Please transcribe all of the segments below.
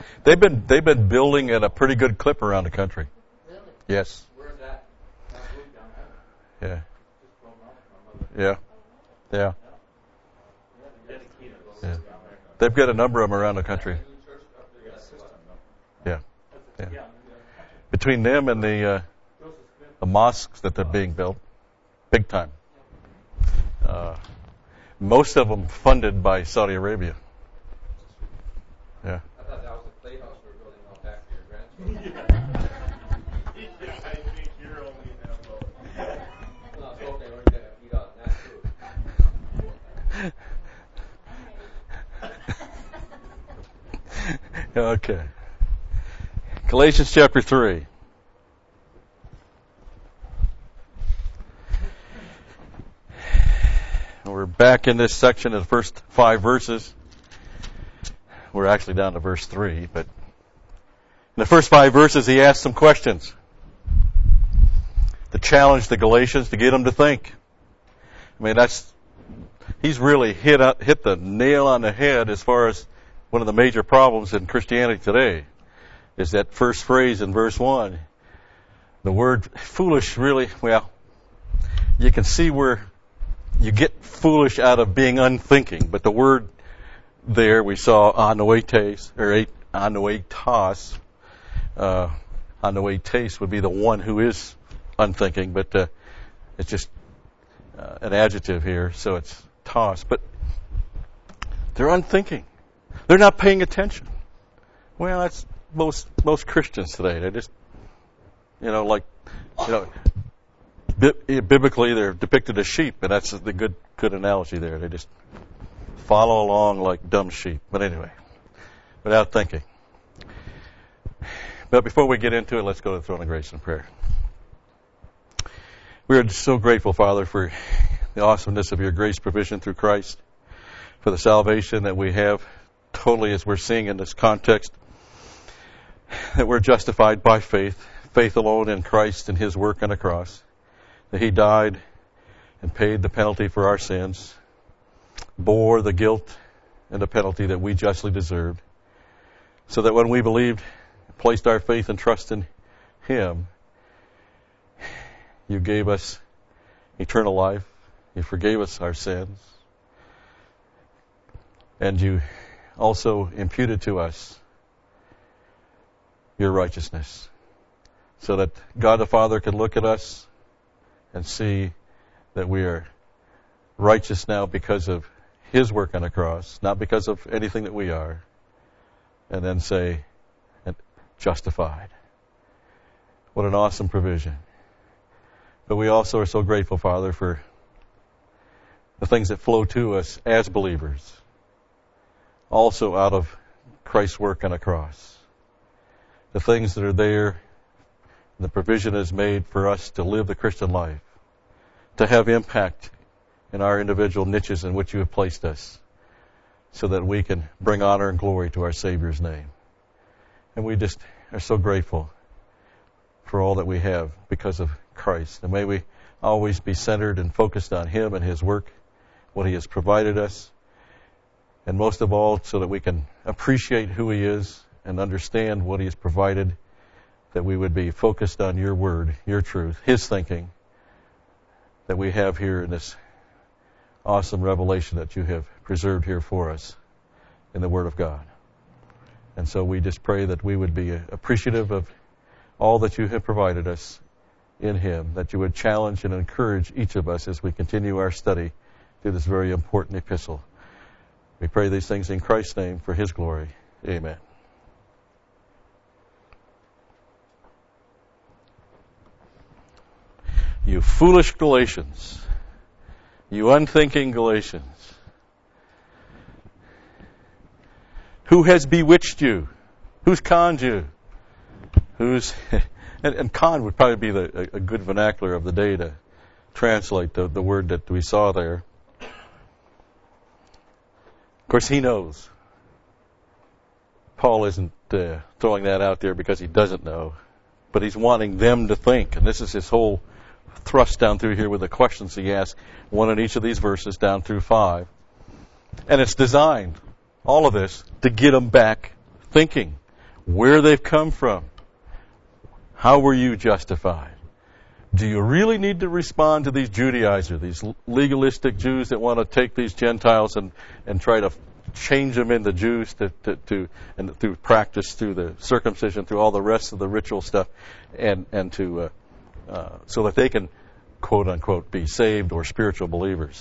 They've been building at a pretty good clip around the country. Really? Yes. Where's that? Yeah. Yeah. Yeah. Yeah. They've got a number of them around the country. Yeah. Yeah. Between them and the mosques that they're being built, big time. Most of them funded by Saudi Arabia. Yeah. I thought that was the playhouse we were building out back for your grandchildren. I think you're only in that boat. No, it's okay. We're going to eat on that too. Okay. Galatians chapter 3. We're back in this section of the first 5 verses. We're actually down to verse 3, but in the first 5 verses he asks some questions to challenge the Galatians, to get them to think. I mean, he's really hit the nail on the head as far as one of the major problems in Christianity today is that first phrase in verse 1. The word foolish really, well, you can see where you get foolish out of being unthinking, but the word there we saw anoetes, or anoetas. Anoetes would be the one who is unthinking, but it's just an adjective here, so it's tos. But they're unthinking. They're not paying attention. Well, that's most Christians today. They just, biblically they're depicted as sheep, and that's the good analogy there. They just follow along like dumb sheep. But anyway, without thinking. But before we get into it, let's go to the throne of grace in prayer. We are just so grateful, Father, for the awesomeness of your grace provision through Christ, for the salvation that we have totally as we're seeing in this context, that we're justified by faith alone in Christ and his work on the cross, that he died and paid the penalty for our sins, bore the guilt and the penalty that we justly deserved, so that when we believed, placed our faith and trust in him, you gave us eternal life, you forgave us our sins, and you also imputed to us your righteousness, so that God the Father could look at us and see that we are righteous now because of his work on the cross, not because of anything that we are, and then say, justified. What an awesome provision. But we also are so grateful, Father, for the things that flow to us as believers, also out of Christ's work on the cross. The things that are there, the provision is made for us to live the Christian life, to have impact in our individual niches in which you have placed us, so that we can bring honor and glory to our Savior's name. And we just are so grateful for all that we have because of Christ. And may we always be centered and focused on him and his work, what he has provided us, and most of all, so that we can appreciate who he is and understand what he has provided, that we would be focused on your word, your truth, his thinking that we have here in this awesome revelation that you have preserved here for us in the Word of God. And so we just pray that we would be appreciative of all that you have provided us in him, that you would challenge and encourage each of us as we continue our study through this very important epistle. We pray these things in Christ's name for his glory. Amen. You foolish Galatians, you unthinking Galatians, who has bewitched you? Who's conned you? And con would probably be a good vernacular of the day to translate the word that we saw there. Of course, he knows. Paul isn't throwing that out there because he doesn't know, but he's wanting them to think. And this is his whole thrust down through here with the questions he asks, one in each of these verses down through 5. And it's designed, all of this, to get them back thinking. where they've come from. How were you justified? Do you really need to respond to these Judaizers, these legalistic Jews that want to take these Gentiles and try to change them into Jews and through practice, through the circumcision, through all the rest of the ritual stuff, and to so that they can, quote unquote, be saved or spiritual believers?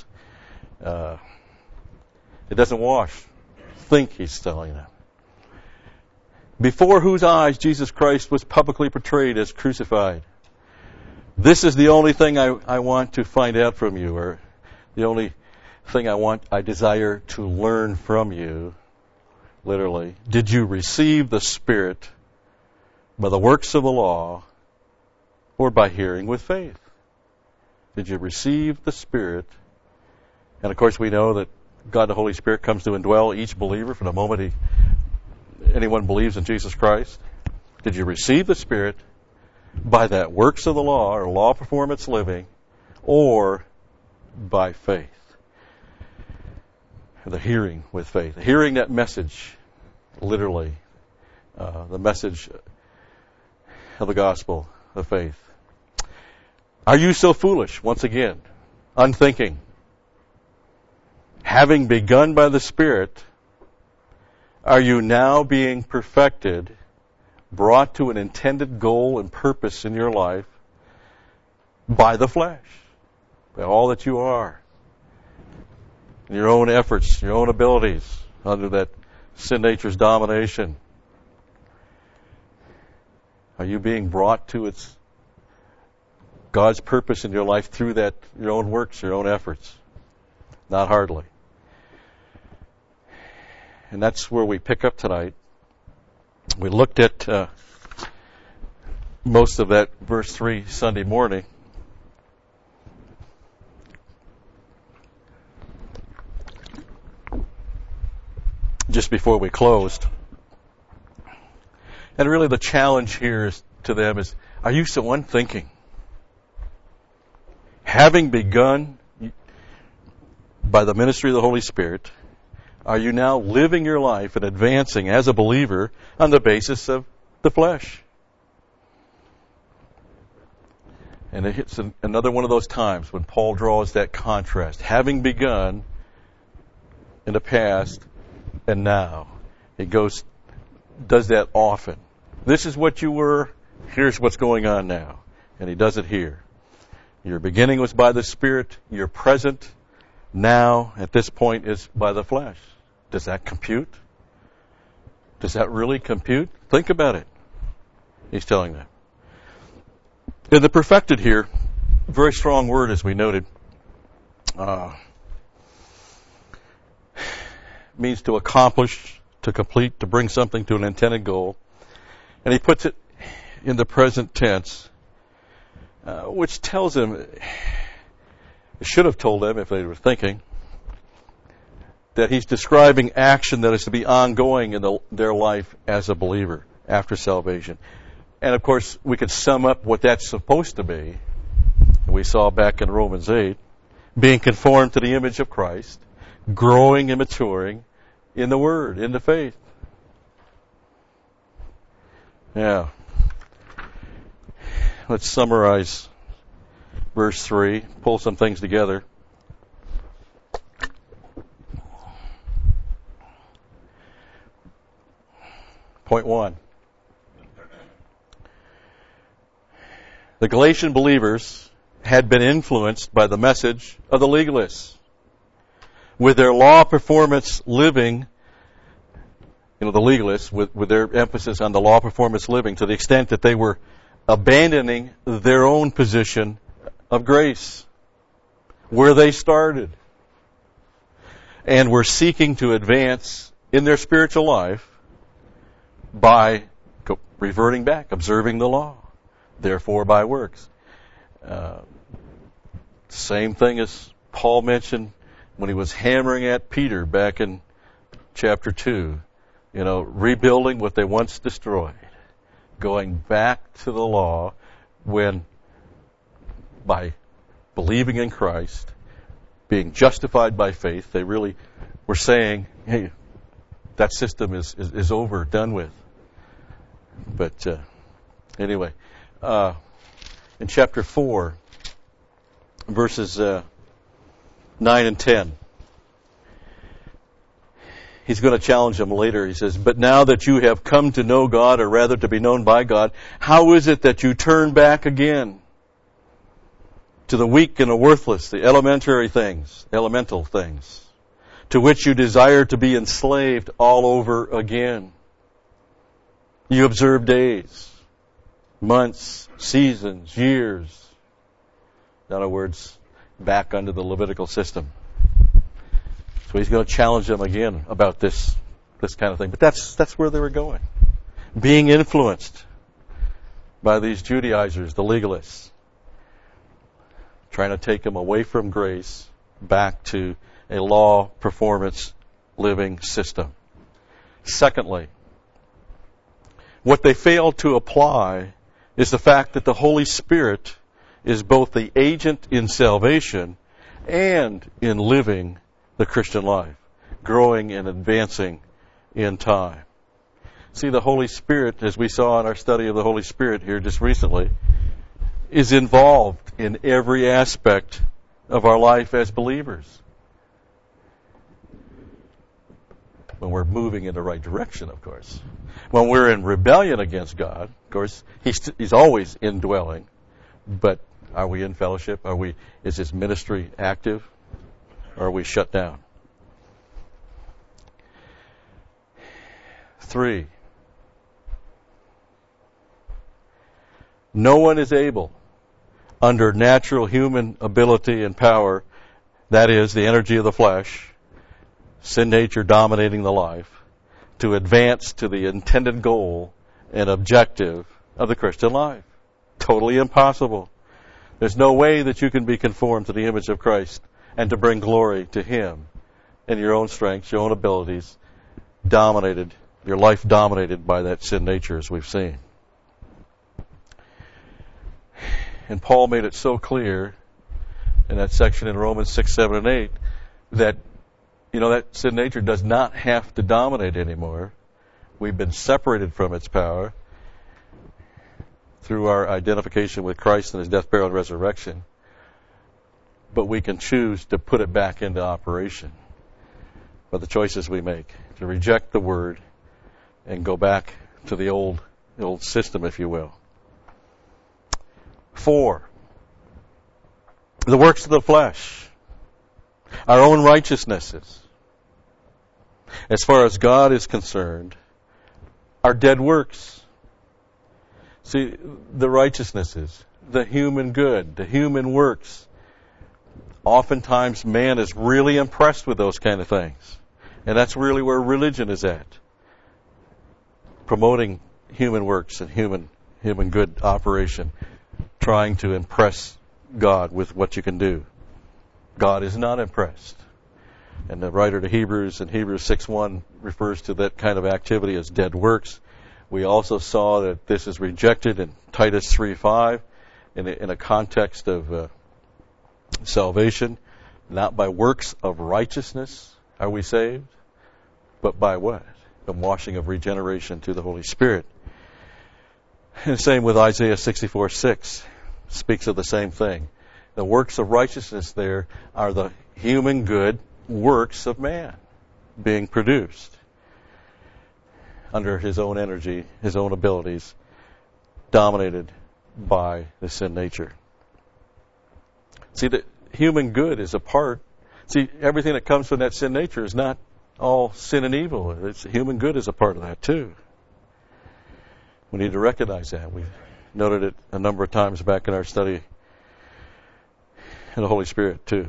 It doesn't wash. Think, he's telling them. Before whose eyes Jesus Christ was publicly portrayed as crucified. This is the only thing I want to find out from you, or the only thing I desire to learn from you, literally. Did you receive the Spirit by the works of the law or by hearing with faith? Did you receive the Spirit? And of course we know that God the Holy Spirit comes to indwell each believer from the moment anyone believes in Jesus Christ. Did you receive the Spirit by that works of the law or law performance living, or by faith? The hearing with faith. Hearing that message, literally, the message of the gospel of faith. Are you so foolish? Once again, unthinking. Having begun by the Spirit, are you now being perfected, brought to an intended goal and purpose in your life by the flesh, by all that you are, your own efforts, your own abilities, under that sin nature's domination? Are you being brought to God's purpose in your life through your own works, your own efforts? Not hardly. And that's where we pick up tonight. We looked at most of that verse 3 Sunday morning. Just before we closed. And really the challenge here to them is, are you so unthinking? Having begun by the ministry of the Holy Spirit, are you now living your life and advancing as a believer on the basis of the flesh? And it's another one of those times when Paul draws that contrast. Having begun in the past and now. He does that often. This is what you were, here's what's going on now. And he does it here. Your beginning was by the Spirit, your present now at this point is by the flesh. Does that compute? Does that really compute? Think about it. He's telling them. In the perfected here, very strong word as we noted, means to accomplish, to complete, to bring something to an intended goal. And he puts it in the present tense, which tells them, it should have told them if they were thinking, that he's describing action that is to be ongoing in their life as a believer after salvation. And of course, we could sum up what that's supposed to be. We saw back in Romans 8, being conformed to the image of Christ, growing and maturing in the Word, in the faith. Yeah. Let's summarize verse 3, pull some things together. Point 1. The Galatian believers had been influenced by the message of the legalists. With their law performance living, the legalists, with their emphasis on the law performance living, to the extent that they were abandoning their own position of grace, where they started, and were seeking to advance in their spiritual life by reverting back, observing the law, therefore by works. Same thing as Paul mentioned when he was hammering at Peter back in chapter 2, rebuilding what they once destroyed, going back to the law when, by believing in Christ, being justified by faith, they really were saying, hey, that system is over, done with. But anyway, in chapter 4, verses 9 and 10, he's going to challenge them later. He says, "But now that you have come to know God, or rather to be known by God, how is it that you turn back again to the weak and the worthless, the elemental things, to which you desire to be enslaved all over again? You observe days, months, seasons, years." In other words, back under the Levitical system. So he's going to challenge them again about this kind of thing. But that's where they were going. Being influenced by these Judaizers, the legalists, trying to take them away from grace back to a law, performance, living system. Secondly, what they fail to apply is the fact that the Holy Spirit is both the agent in salvation and in living the Christian life, growing and advancing in time. See, the Holy Spirit, as we saw in our study of the Holy Spirit here just recently, is involved in every aspect of our life as believers. When we're moving in the right direction, of course. When we're in rebellion against God, of course, He's always indwelling. But are we in fellowship? Is His ministry active? Or are we shut down? 3, no one is able, under natural human ability and power, that is, the energy of the flesh, sin nature dominating the life, to advance to the intended goal and objective of the Christian life. Totally impossible. There's no way that you can be conformed to the image of Christ and to bring glory to Him in your own strengths, your own abilities, your life dominated by that sin nature, as we've seen. And Paul made it so clear in that section in Romans 6, 7, and 8 that, that sin nature does not have to dominate anymore. We've been separated from its power through our identification with Christ and His death, burial, and resurrection. But we can choose to put it back into operation by the choices we make, to reject the Word and go back to the old system, if you will. 4, the works of the flesh, our own righteousnesses, as far as God is concerned, are dead works. See, the righteousnesses, the human good, the human works, oftentimes man is really impressed with those kind of things. And that's really where religion is at. Promoting human works and human good operation, trying to impress God with what you can do. God is not impressed. And the writer to Hebrews in Hebrews 6:1 refers to that kind of activity as dead works. We also saw that this is rejected in Titus 3:5 in a context of salvation. Not by works of righteousness are we saved, but by what? The washing of regeneration through the Holy Spirit. And same with Isaiah 64:6. Speaks of the same thing. The works of righteousness there are the human good works of man being produced under his own energy, his own abilities, dominated by the sin nature. See, the human good is a part. See, everything that comes from that sin nature is not all sin and evil. Human good is a part of that too. We need to recognize that. We've noted it a number of times back in our study in the Holy Spirit too.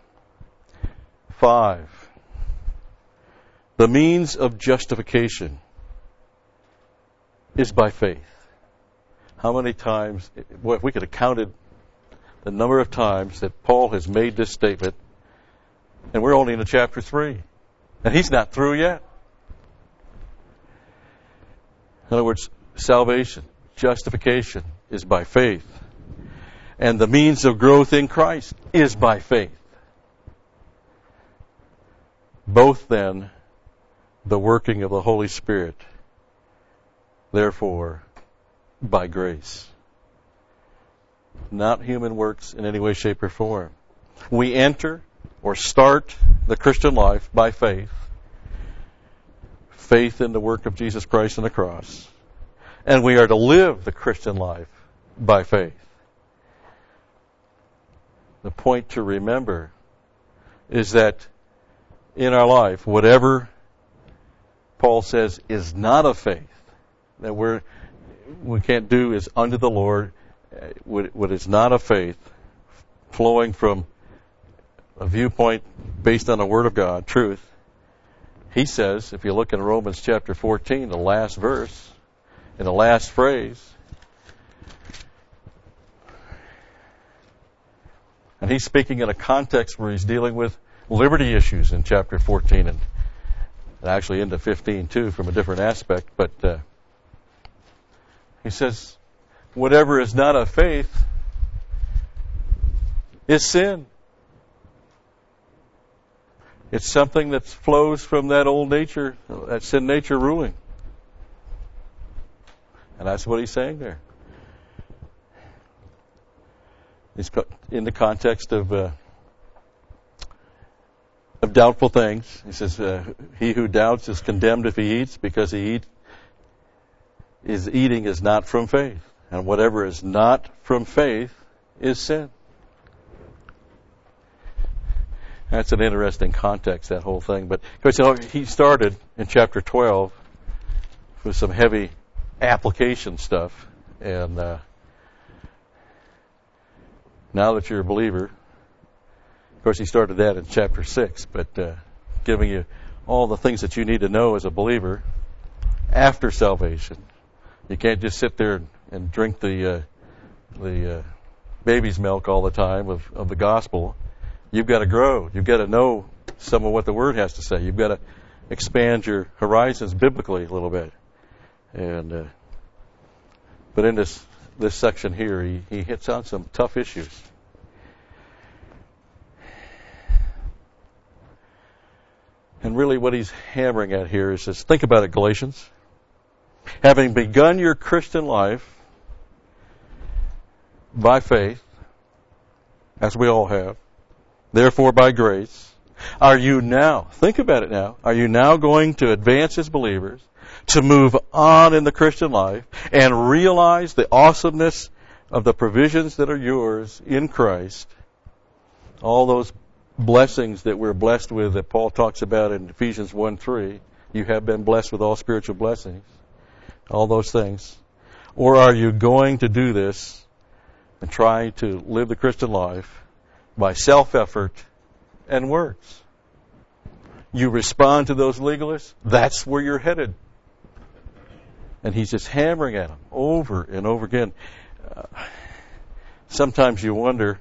5, the means of justification is by faith. How many times, if we could have counted the number of times that Paul has made this statement, and we're only in chapter 3, and he's not through yet. In other words, salvation, justification is by faith. And the means of growth in Christ is by faith. Both then, the working of the Holy Spirit therefore, by grace. Not human works in any way, shape, or form. We enter or start the Christian life by faith. Faith in the work of Jesus Christ on the cross. And we are to live the Christian life by faith. The point to remember is that in our life, whatever Paul says is not of faith, that we can't do is unto the Lord what is not of faith, flowing from a viewpoint based on the Word of God, truth. He says, if you look in Romans chapter 14, the last verse, in the last phrase, and he's speaking in a context where he's dealing with liberty issues in chapter 14 and actually into 15 too from a different aspect. But he says, whatever is not of faith is sin. It's something that flows from that old nature, that sin nature ruling. And that's what he's saying there. He's in the context of doubtful things. He says, he who doubts is condemned if he eats, because his eating is not from faith. And whatever is not from faith is sin. That's an interesting context, that whole thing. But he started in chapter 12 with some heavy application stuff. And now that you're a believer, of course he started that in chapter 6, but giving you all the things that you need to know as a believer after salvation. You can't just sit there and drink the baby's milk all the time of the gospel. You've got to grow. You've got to know some of what the Word has to say. You've got to expand your horizons biblically a little bit. And but in this section here, he hits on some tough issues. And really what he's hammering at here is just, think about it, Galatians. Having begun your Christian life by faith, as we all have, therefore by grace, are you now, think about it now, are you now going to advance as believers, to move on in the Christian life, and realize the awesomeness of the provisions that are yours in Christ, all those blessings that we're blessed with that Paul talks about in Ephesians 1:3, you have been blessed with all spiritual blessings, all those things. Or are you going to do this and try to live the Christian life by self-effort and works? You respond to those legalists, that's where you're headed. And he's just hammering at them over and over again. Sometimes you wonder,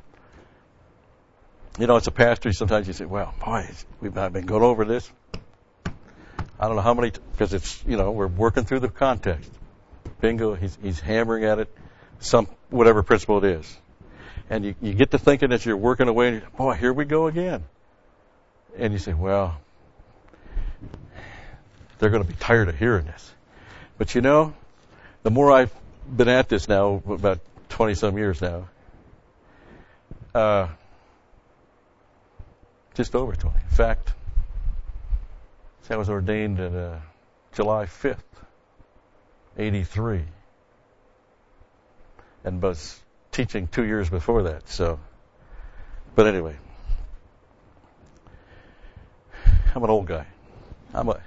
as a pastor, sometimes you say, well, boy, I've been going over this. I don't know how many, because it's, we're working through the context. Bingo, he's hammering at it, whatever principle it is. And you get to thinking as you're working away, and boy, here we go again. And you say, well, they're going to be tired of hearing this. But the more I've been at this now, about 20-some years now, just over 20. In fact, I was ordained in July 5th, 83. And was teaching 2 years before that. But anyway, I'm an old guy. I'm a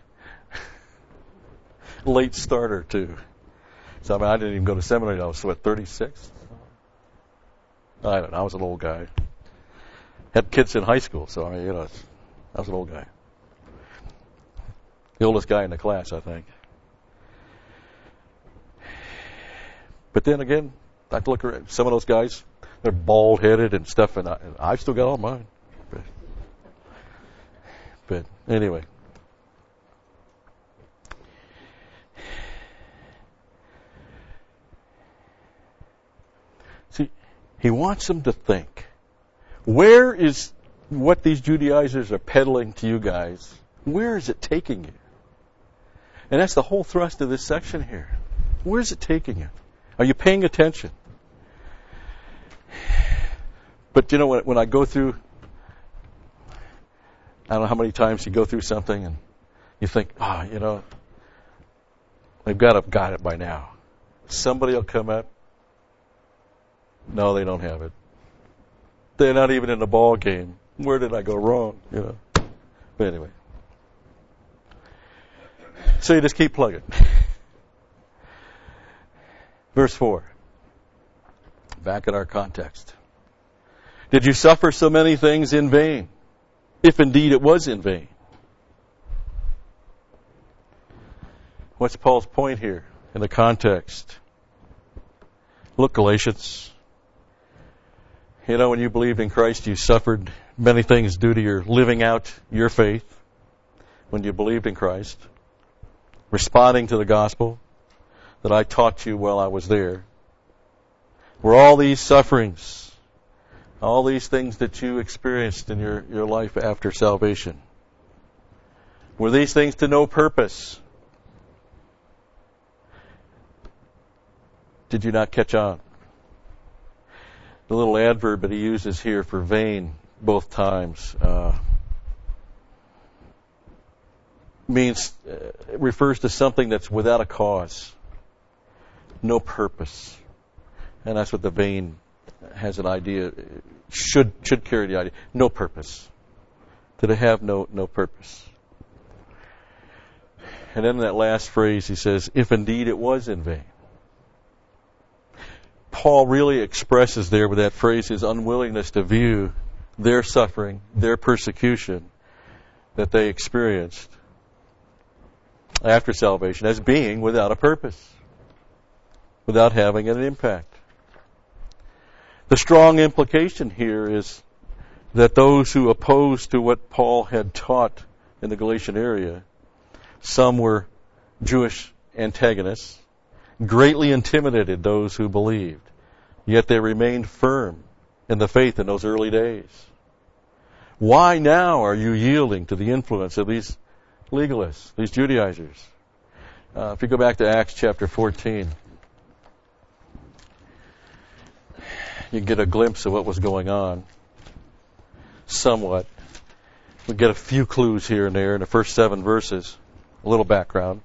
late starter too. So I didn't even go to seminary. I was 36. I don't know. I was an old guy. Had kids in high school, so I was an old guy. The oldest guy in the class, I think. But then again, I look around, some of those guys, they're bald-headed and stuff, and I've still got all mine. But anyway. See, he wants them to think. Where is what these Judaizers are peddling to you guys? Where is it taking you? And that's the whole thrust of this section here. Where's it taking you? Are you paying attention? But you know, when I go through, I don't know how many times you go through something and you think, they've got to have got it by now. Somebody will come up. No, they don't have it. They're not even in the ball game. Where did I go wrong? But anyway. So you just keep plugging. Verse 4. Back in our context. Did you suffer so many things in vain? If indeed it was in vain. What's Paul's point here in the context? Look, Galatians. When you believed in Christ, you suffered many things due to your living out your faith when you believed in Christ, responding to the gospel that I taught you while I was there. Were all these sufferings, all these things that you experienced in your life after salvation, were these things to no purpose? Did you not catch on? The little adverb that he uses here for vain both times refers to something that's without a cause, no purpose. And that's what the vain has an idea, should carry the idea. No purpose. Did it have no purpose? And then in that last phrase he says, if indeed it was in vain. Paul really expresses there with that phrase his unwillingness to view their suffering, their persecution that they experienced after salvation as being without a purpose, without having an impact. The strong implication here is that those who opposed to what Paul had taught in the Galatian area, some were Jewish antagonists, greatly intimidated those who believed. Yet they remained firm in the faith in those early days. Why now are you yielding to the influence of these legalists, these Judaizers? If you go back to Acts chapter 14, you get a glimpse of what was going on, somewhat. We get a few clues here and there in the first 7 verses, a little background.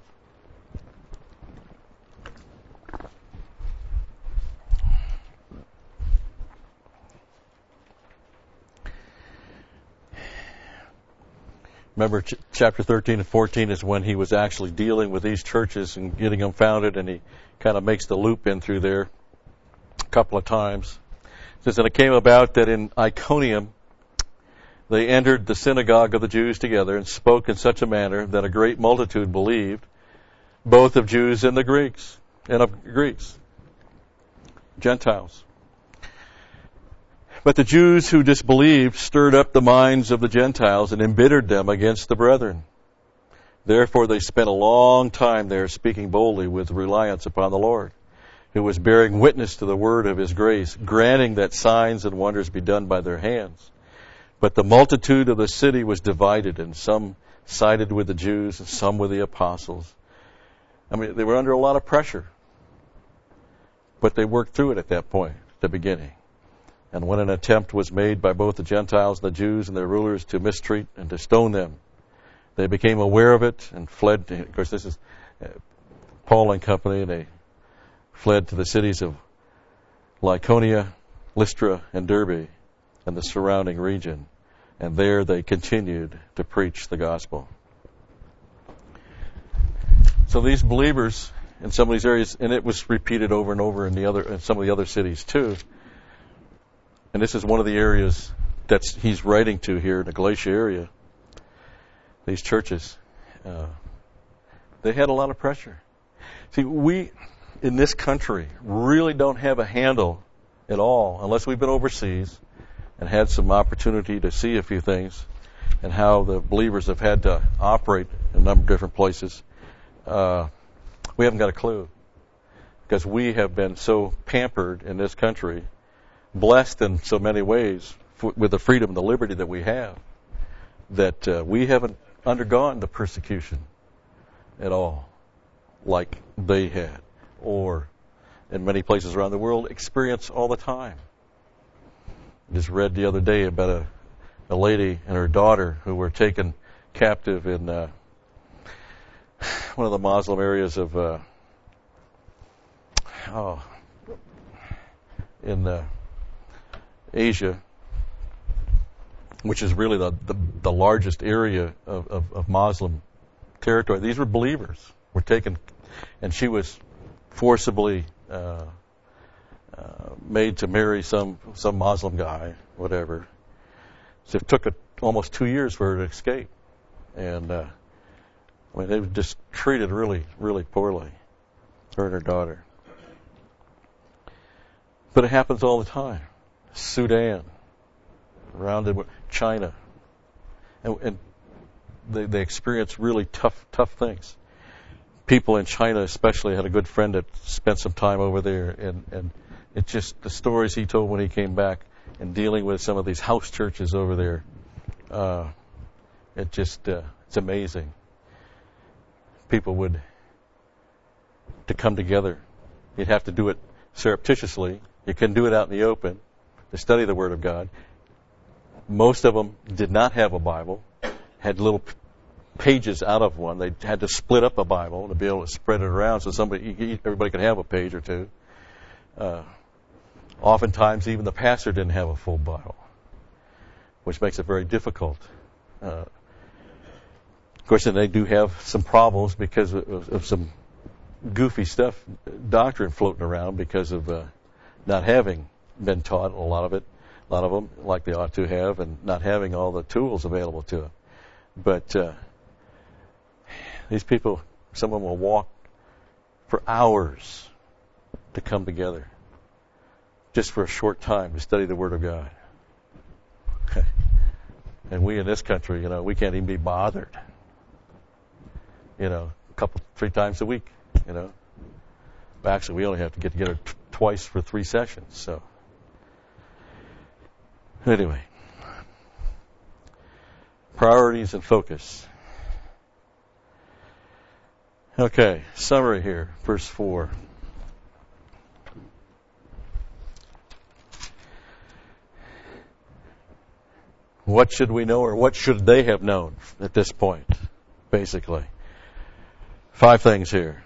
Remember, chapter 13 and 14 is when he was actually dealing with these churches and getting them founded, and he kind of makes the loop in through there a couple of times. It says, and it came about that in Iconium they entered the synagogue of the Jews together and spoke in such a manner that a great multitude believed, both of Jews and of Greeks, Gentiles. But the Jews who disbelieved stirred up the minds of the Gentiles and embittered them against the brethren. Therefore they spent a long time there speaking boldly with reliance upon the Lord, who was bearing witness to the word of his grace, granting that signs and wonders be done by their hands. But the multitude of the city was divided, and some sided with the Jews and some with the apostles. They were under a lot of pressure, but they worked through it at that point, at the beginning. And when an attempt was made by both the Gentiles and the Jews and their rulers to mistreat and to stone them, they became aware of it and fled. Of course, this is Paul and company. They fled to the cities of Lycaonia, Lystra, and Derbe, and the surrounding region. And there they continued to preach the gospel. So these believers in some of these areas, and it was repeated over and over in some of the other cities too. And this is one of the areas that he's writing to here in the Galatia area. These churches, they had a lot of pressure. See, we in this country really don't have a handle at all, unless we've been overseas and had some opportunity to see a few things and how the believers have had to operate in a number of different places. We haven't got a clue, because we have been so pampered in this country, blessed in so many ways with the freedom and the liberty that we have, that we haven't undergone the persecution at all like they had. or in many places around the world experience all the time. I just read the other day about a lady and her daughter who were taken captive in one of the Muslim areas of in Asia, which is really the largest area of Muslim territory. These were believers, were taken, and she was forcibly made to marry some Muslim guy, whatever. So it took almost 2 years for her to escape, and I mean they were just treated really, really poorly, her and her daughter. But it happens all the time. Sudan, around China, and they experience really tough things. People in China especially, had a good friend that spent some time over there, and it's just the stories he told when he came back and dealing with some of these house churches over there. It's amazing. People to come together. You'd have to do it surreptitiously. You can do it out in the open to study the Word of God. Most of them did not have a Bible, had little pages out of one. They had to split up a Bible to be able to spread it around so everybody could have a page or two. Oftentimes, even the pastor didn't have a full Bible, which makes it very difficult. Of course, then they do have some problems because of some goofy stuff, doctrine floating around because of not having been taught a lot of them like they ought to have, and not having all the tools available to them. But these people, some of them will walk for hours to come together just for a short time to study the Word of God. And we in this country, we can't even be bothered. A couple, 3 times a week, Actually, we only have to get together twice for 3 sessions, so. Anyway. Priorities and focus. Okay, summary here, verse 4. What should we know, or what should they have known at this point, basically? 5 things here.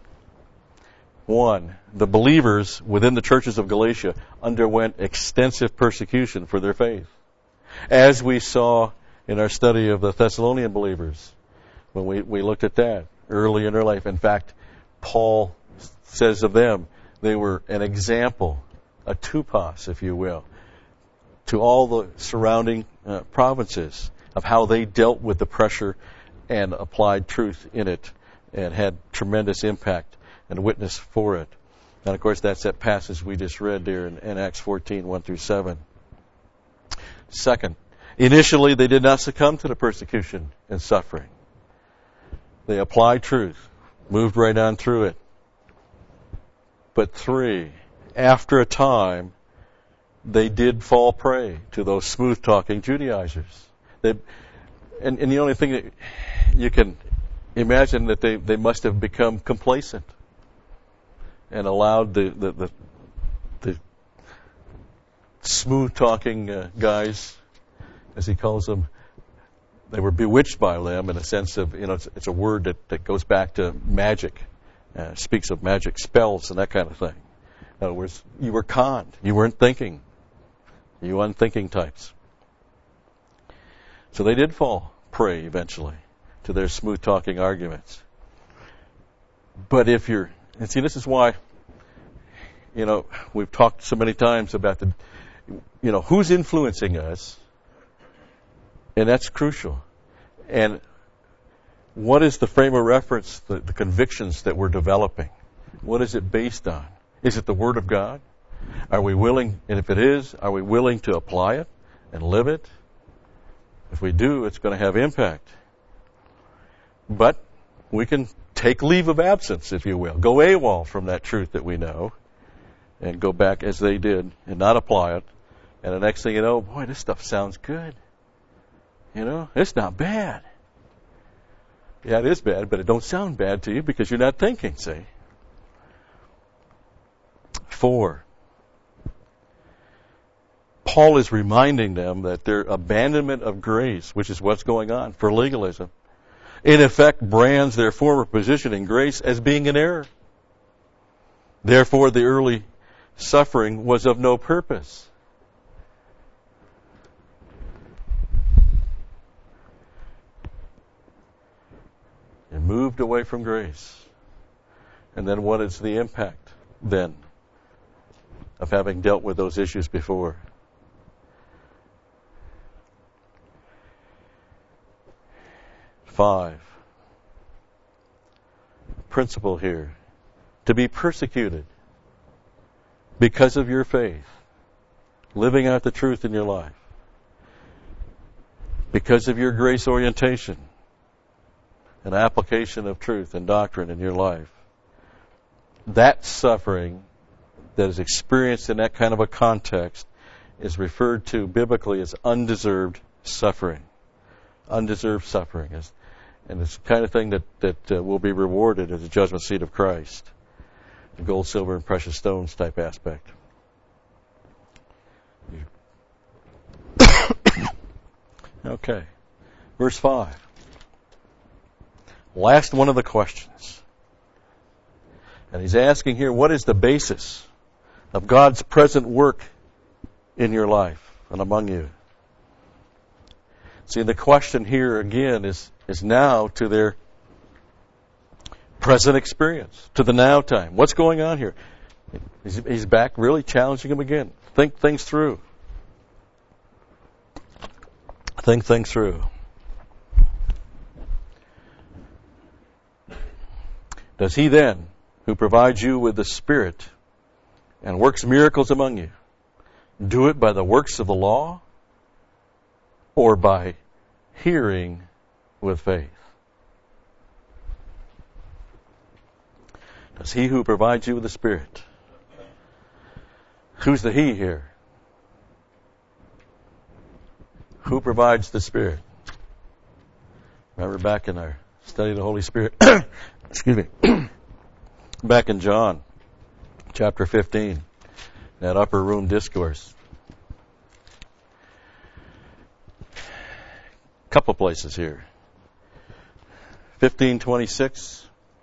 1, the believers within the churches of Galatia underwent extensive persecution for their faith, as we saw in our study of the Thessalonian believers when we looked at that early in their life. In fact, Paul says of them, they were an example, a tupos, if you will, to all the surrounding provinces of how they dealt with the pressure and applied truth in it and had tremendous impact and witness for it. And of course, that's that passage we just read there in Acts 14, 1 through 7. Second, initially they did not succumb to the persecution and suffering. They applied truth, moved right on through it. But 3, after a time, they did fall prey to those smooth-talking Judaizers. And the only thing that you can imagine that they must have become complacent and allowed the smooth-talking guys, as he calls them, they were bewitched by them in a sense of, it's a word that goes back to magic, speaks of magic spells and that kind of thing. In other words, you were conned. You weren't thinking. You unthinking types. So they did fall prey eventually to their smooth-talking arguments. But and see, this is why, we've talked so many times about who's influencing us, and that's crucial. And what is the frame of reference, the convictions that we're developing? What is it based on? Is it the Word of God? Are we willing, and if it is, are we willing to apply it and live it? If we do, it's going to have impact. But we can take leave of absence, if you will. Go AWOL from that truth that we know and go back as they did and not apply it. And the next thing you know, boy, this stuff sounds good. It's not bad. Yeah, it is bad, but it don't sound bad to you because you're not thinking, see? 4. Paul is reminding them that their abandonment of grace, which is what's going on for legalism, in effect brands their former position in grace as being an error. Therefore, the early suffering was of no purpose. It moved away from grace. And then what is the impact then of having dealt with those issues before? Five. Principle here. To be persecuted because of your faith, living out the truth in your life, because of your grace orientation and application of truth and doctrine in your life. That suffering that is experienced in that kind of a context is referred to biblically as undeserved suffering. Undeserved suffering. And it's the kind of thing that will be rewarded at the judgment seat of Christ. The gold, silver, and precious stones type aspect. Okay. Verse 5. Last one of the questions. And he's asking here, what is the basis of God's present work in your life and among you? See, the question here again is now to their present experience, to the now time. What's going on here? He's back really challenging them again. Think things through. Think things through. Does he then, who provides you with the Spirit and works miracles among you, do it by the works of the law or by hearing with faith? Does he who provides you with the Spirit? Who's the he here? Who provides the Spirit? Remember back in our study of the Holy Spirit, excuse me, back in John chapter 15, that upper room discourse. Couple places here. 15:26.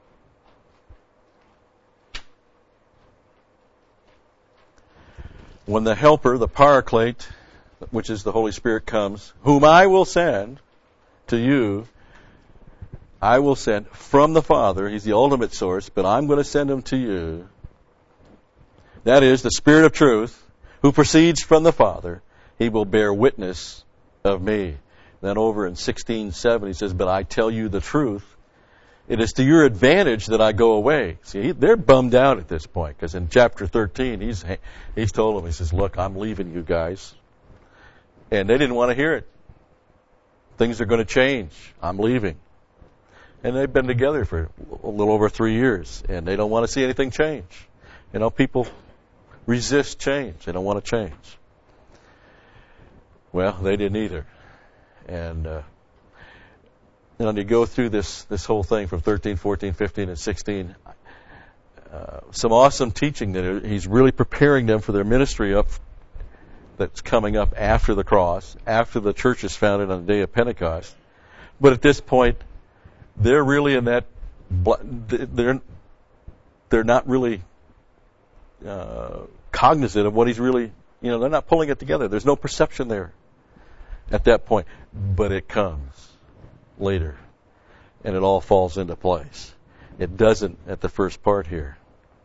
When the Helper, the Paraclete, which is the Holy Spirit, comes, whom I will send to you, I will send from the Father. He's the ultimate source, but I'm going to send him to you. That is, the Spirit of truth, who proceeds from the Father. He will bear witness of me. Then over in 16:7 he says, but I tell you the truth. It is to your advantage that I go away. See, they're bummed out at this point, because in chapter 13 he's told them, he says, look, I'm leaving you guys. And they didn't want to hear it. Things are going to change. I'm leaving. And they've been together for a little over 3 years, and they don't want to see anything change. You know, people resist change. They don't want to change. Well, they didn't either. And you go through this whole thing from 13, 14, 15, and 16. Some awesome teaching that he's really preparing them for their ministry that's coming up after the cross, after the church is founded on the day of Pentecost. But at this point, they're really in that. They're not really cognizant of what he's really. They're not pulling it together. There's no perception there at that point. But it comes later, and it all falls into place. It doesn't at the first part here.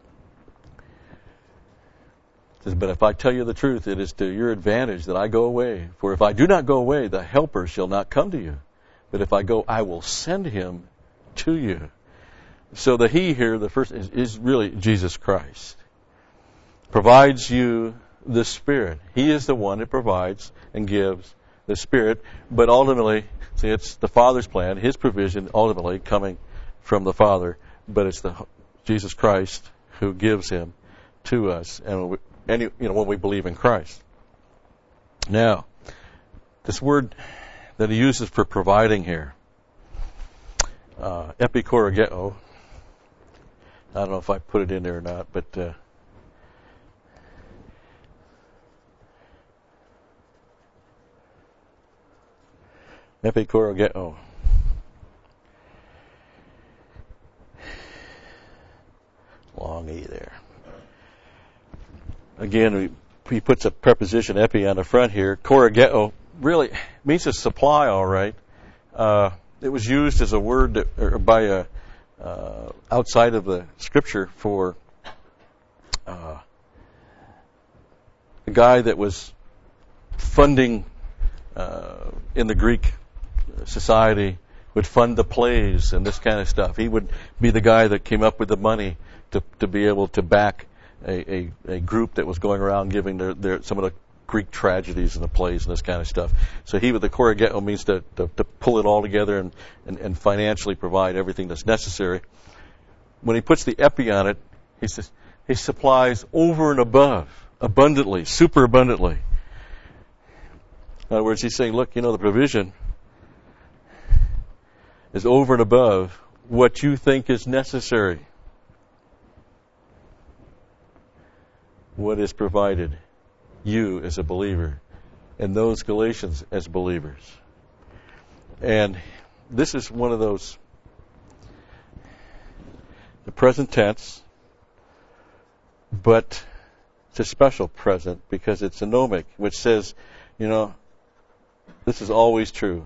It says, but if I tell you the truth, it is to your advantage that I go away. For if I do not go away, the Helper shall not come to you. But if I go, I will send him to you. So the he here, the first, is really Jesus Christ. Provides you the Spirit. He is the one that provides and gives the Spirit. But ultimately, see, it's the Father's plan, his provision ultimately coming from the Father. But it's Jesus Christ who gives him to us. And when we believe in Christ. Now, this word that he uses for providing here, epikorageo, I don't know if I put it in there or not, but Epikorogeo. Long E there. Again, he puts a preposition epi on the front here. Korogeo really means a supply, all right. It was used as a word by outside of the Scripture for a guy that was funding in the Greek society, would fund the plays and this kind of stuff. He would be the guy that came up with the money to be able to back a group that was going around giving their some of the Greek tragedies and the plays and this kind of stuff. So the korogeo means to pull it all together and financially provide everything that's necessary. When he puts the epi on it, he says he supplies over and above, abundantly, super abundantly. In other words, he's saying, look, the provision is over and above what you think is necessary. What is provided you as a believer and those Galatians as believers. And this is one of those, the present tense, but it's a special present because it's a gnomic, which says, this is always true.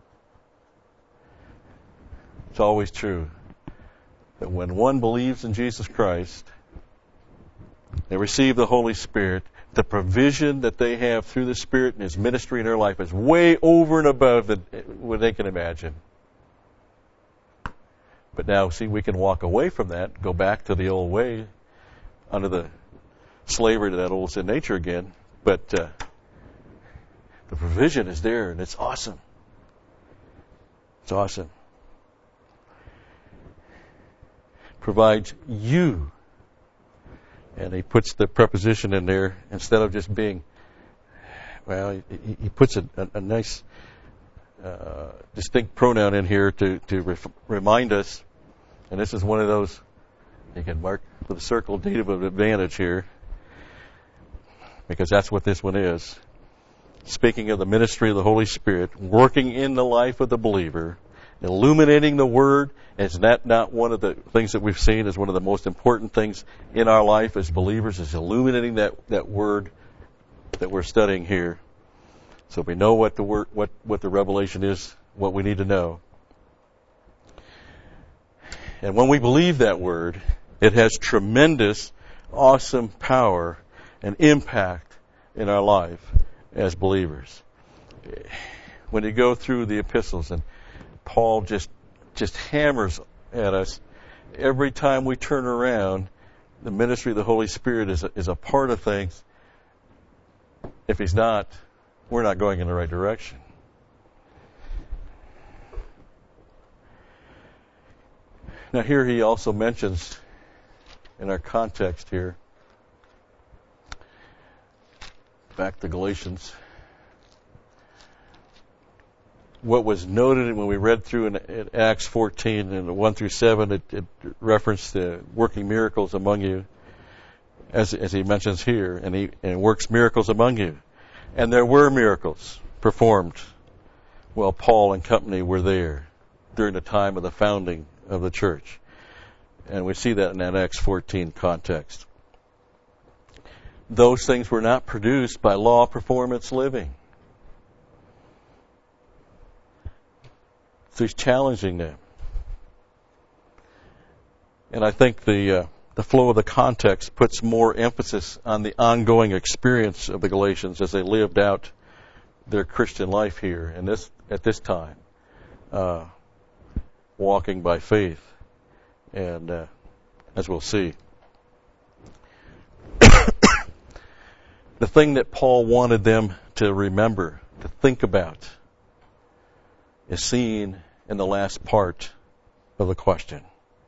It's always true that when one believes in Jesus Christ, they receive the Holy Spirit, the provision that they have through the Spirit and His ministry in their life is way over and above what they can imagine. But now, see, we can walk away from that, go back to the old way, under the slavery to that old sin nature again. But the provision is there, and it's awesome. It's awesome. Provides you. And he puts the preposition in there instead of just being, he puts a nice distinct pronoun in here to remind us. And this is one of those, you can mark with a circle dative of advantage here, because that's what this one is. Speaking of the ministry of the Holy Spirit, working in the life of the believer, illuminating the Word. Is that not one of the things that we've seen as one of the most important things in our life as believers, is illuminating that Word that we're studying here, so we know what the word, what the revelation is, what we need to know. And when we believe that Word, it has tremendous, awesome power and impact in our life as believers. When you go through the epistles, and Paul just hammers at us every time we turn around, the ministry of the Holy Spirit is a part of things. If He's not, we're not going in the right direction. Now here he also mentions, in our context here, back to Galatians, what was noted when we read through in Acts 14 and 1 through 7, it referenced the working miracles among you, as he mentions here, and he works miracles among you. And there were miracles performed while Paul and company were there during the time of the founding of the church. And we see that in that Acts 14 context. Those things were not produced by law performance living. So he's challenging them. And I think the flow of the context puts more emphasis on the ongoing experience of the Galatians as they lived out their Christian life here and at this time, walking by faith. And as we'll see, the thing that Paul wanted them to remember, to think about, is seen in the last part of the question.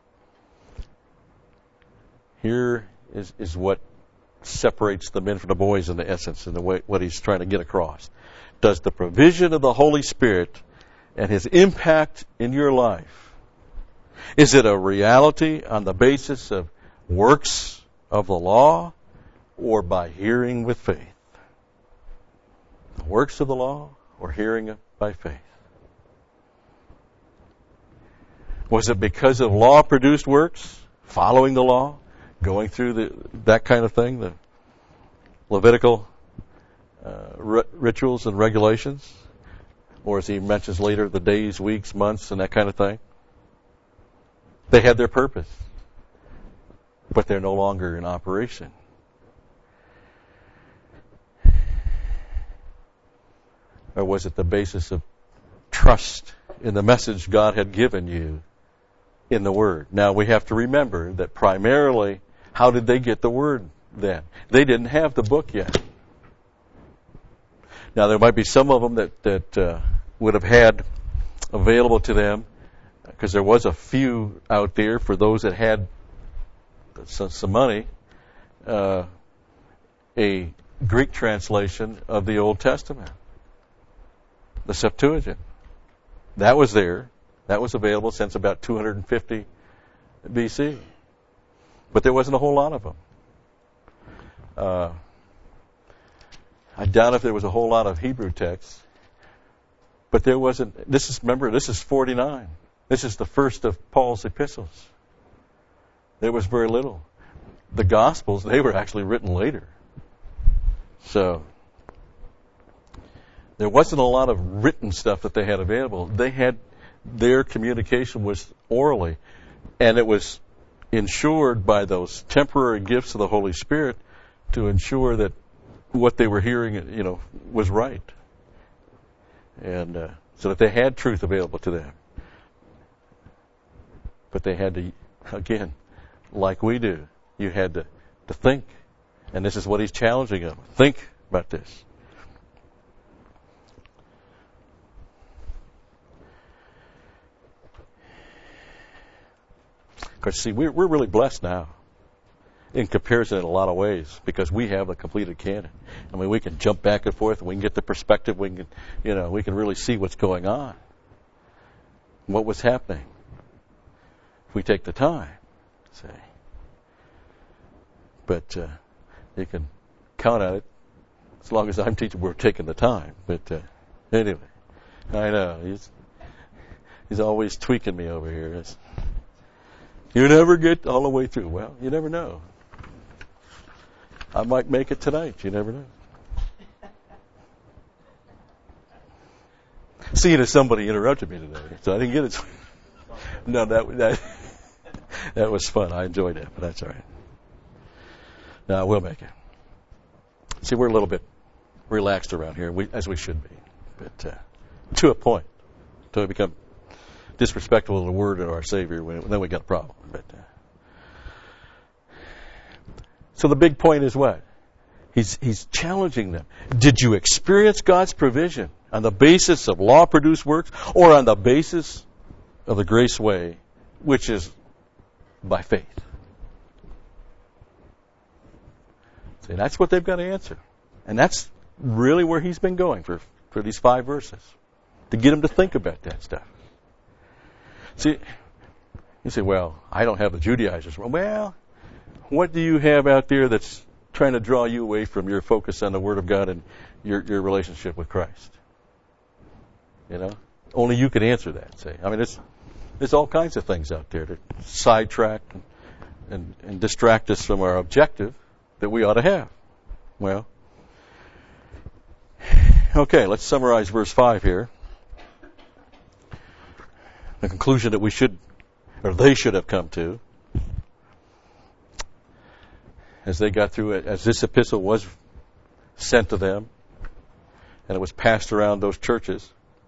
Here is what separates the men from the boys in the essence, and what he's trying to get across. Does the provision of the Holy Spirit and His impact in your life, is it a reality on the basis of works of the law or by hearing with faith? The works of the law or hearing by faith? Was it because of law-produced works, following the law, going through that kind of thing, the Levitical rituals and regulations? Or as he mentions later, the days, weeks, months, and that kind of thing? They had their purpose, but they're no longer in operation. Or was it the basis of trust in the message God had given you in the Word? Now, we have to remember that primarily, how did they get the Word then? They didn't have the book yet. Now, there might be some of them that would have had available to them, because there was a few out there for those that had some money, a Greek translation of the Old Testament, the Septuagint. That was there. That was available since about 250 BC. But there wasn't a whole lot of them. I doubt if there was a whole lot of Hebrew texts. But there wasn't. Remember, this is 49. This is the first of Paul's epistles. There was very little. The Gospels, they were actually written later. So there wasn't a lot of written stuff that they had available. Their communication was orally, and it was ensured by those temporary gifts of the Holy Spirit to ensure that what they were hearing, was right, and so that they had truth available to them. But they had to, again, like we do, you had to think, and this is what he's challenging them. Think about this. Because, see, we're really blessed now in comparison in a lot of ways, because we have a completed canon. I mean, we can jump back and forth, and we can get the perspective. We can, we can really see what's going on, what was happening. If we take the time, say. But you can count on it. As long as I'm teaching, we're taking the time. But anyway, I know he's always tweaking me over here. You never get all the way through. Well, you never know. I might make it tonight. You never know. Seeing as somebody interrupted me today, so I didn't get it. No, that was fun. I enjoyed it, but that's all right. No, I will make it. See, we're a little bit relaxed around here, as we should be, but to a point. Until we become disrespectful of the Word of our Savior, then we got a problem. But so the big point is what? He's challenging them. Did you experience God's provision on the basis of law-produced works, or on the basis of the grace way, which is by faith? See, that's what they've got to answer. And that's really where he's been going for these 5 verses, to get them to think about that stuff. See, you say, well, I don't have the Judaizers. Well, what do you have out there that's trying to draw you away from your focus on the Word of God and your relationship with Christ? Only you can answer that. Say, I mean, there's all kinds of things out there to sidetrack and distract us from our objective that we ought to have. Well, okay, let's summarize verse 5 here. The conclusion that they should have come to, as they got through it, as this epistle was sent to them, and it was passed around those churches.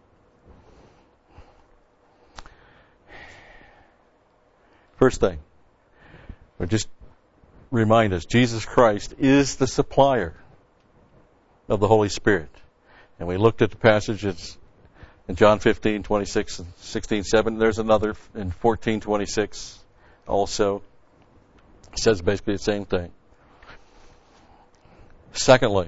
First thing, or just remind us, Jesus Christ is the supplier of the Holy Spirit. And we looked at the passages in John 15, 26, and 16, 7. There's another in 14, 26 also. It says basically the same thing. Secondly,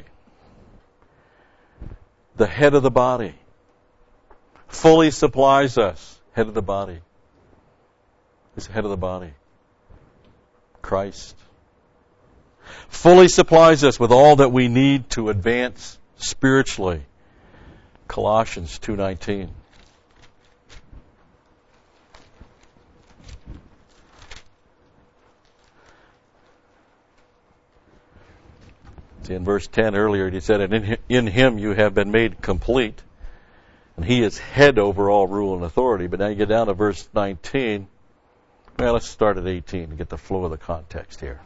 the head of the body fully supplies us. Head of the body. Who's the head of the body? Christ. Fully supplies us with all that we need to advance spiritually. Colossians 2:19. See, in verse 10 earlier, he said, and in him you have been made complete. And he is head over all rule and authority. But now you get down to verse 19. Well, let's start at 18 to get the flow of the context here.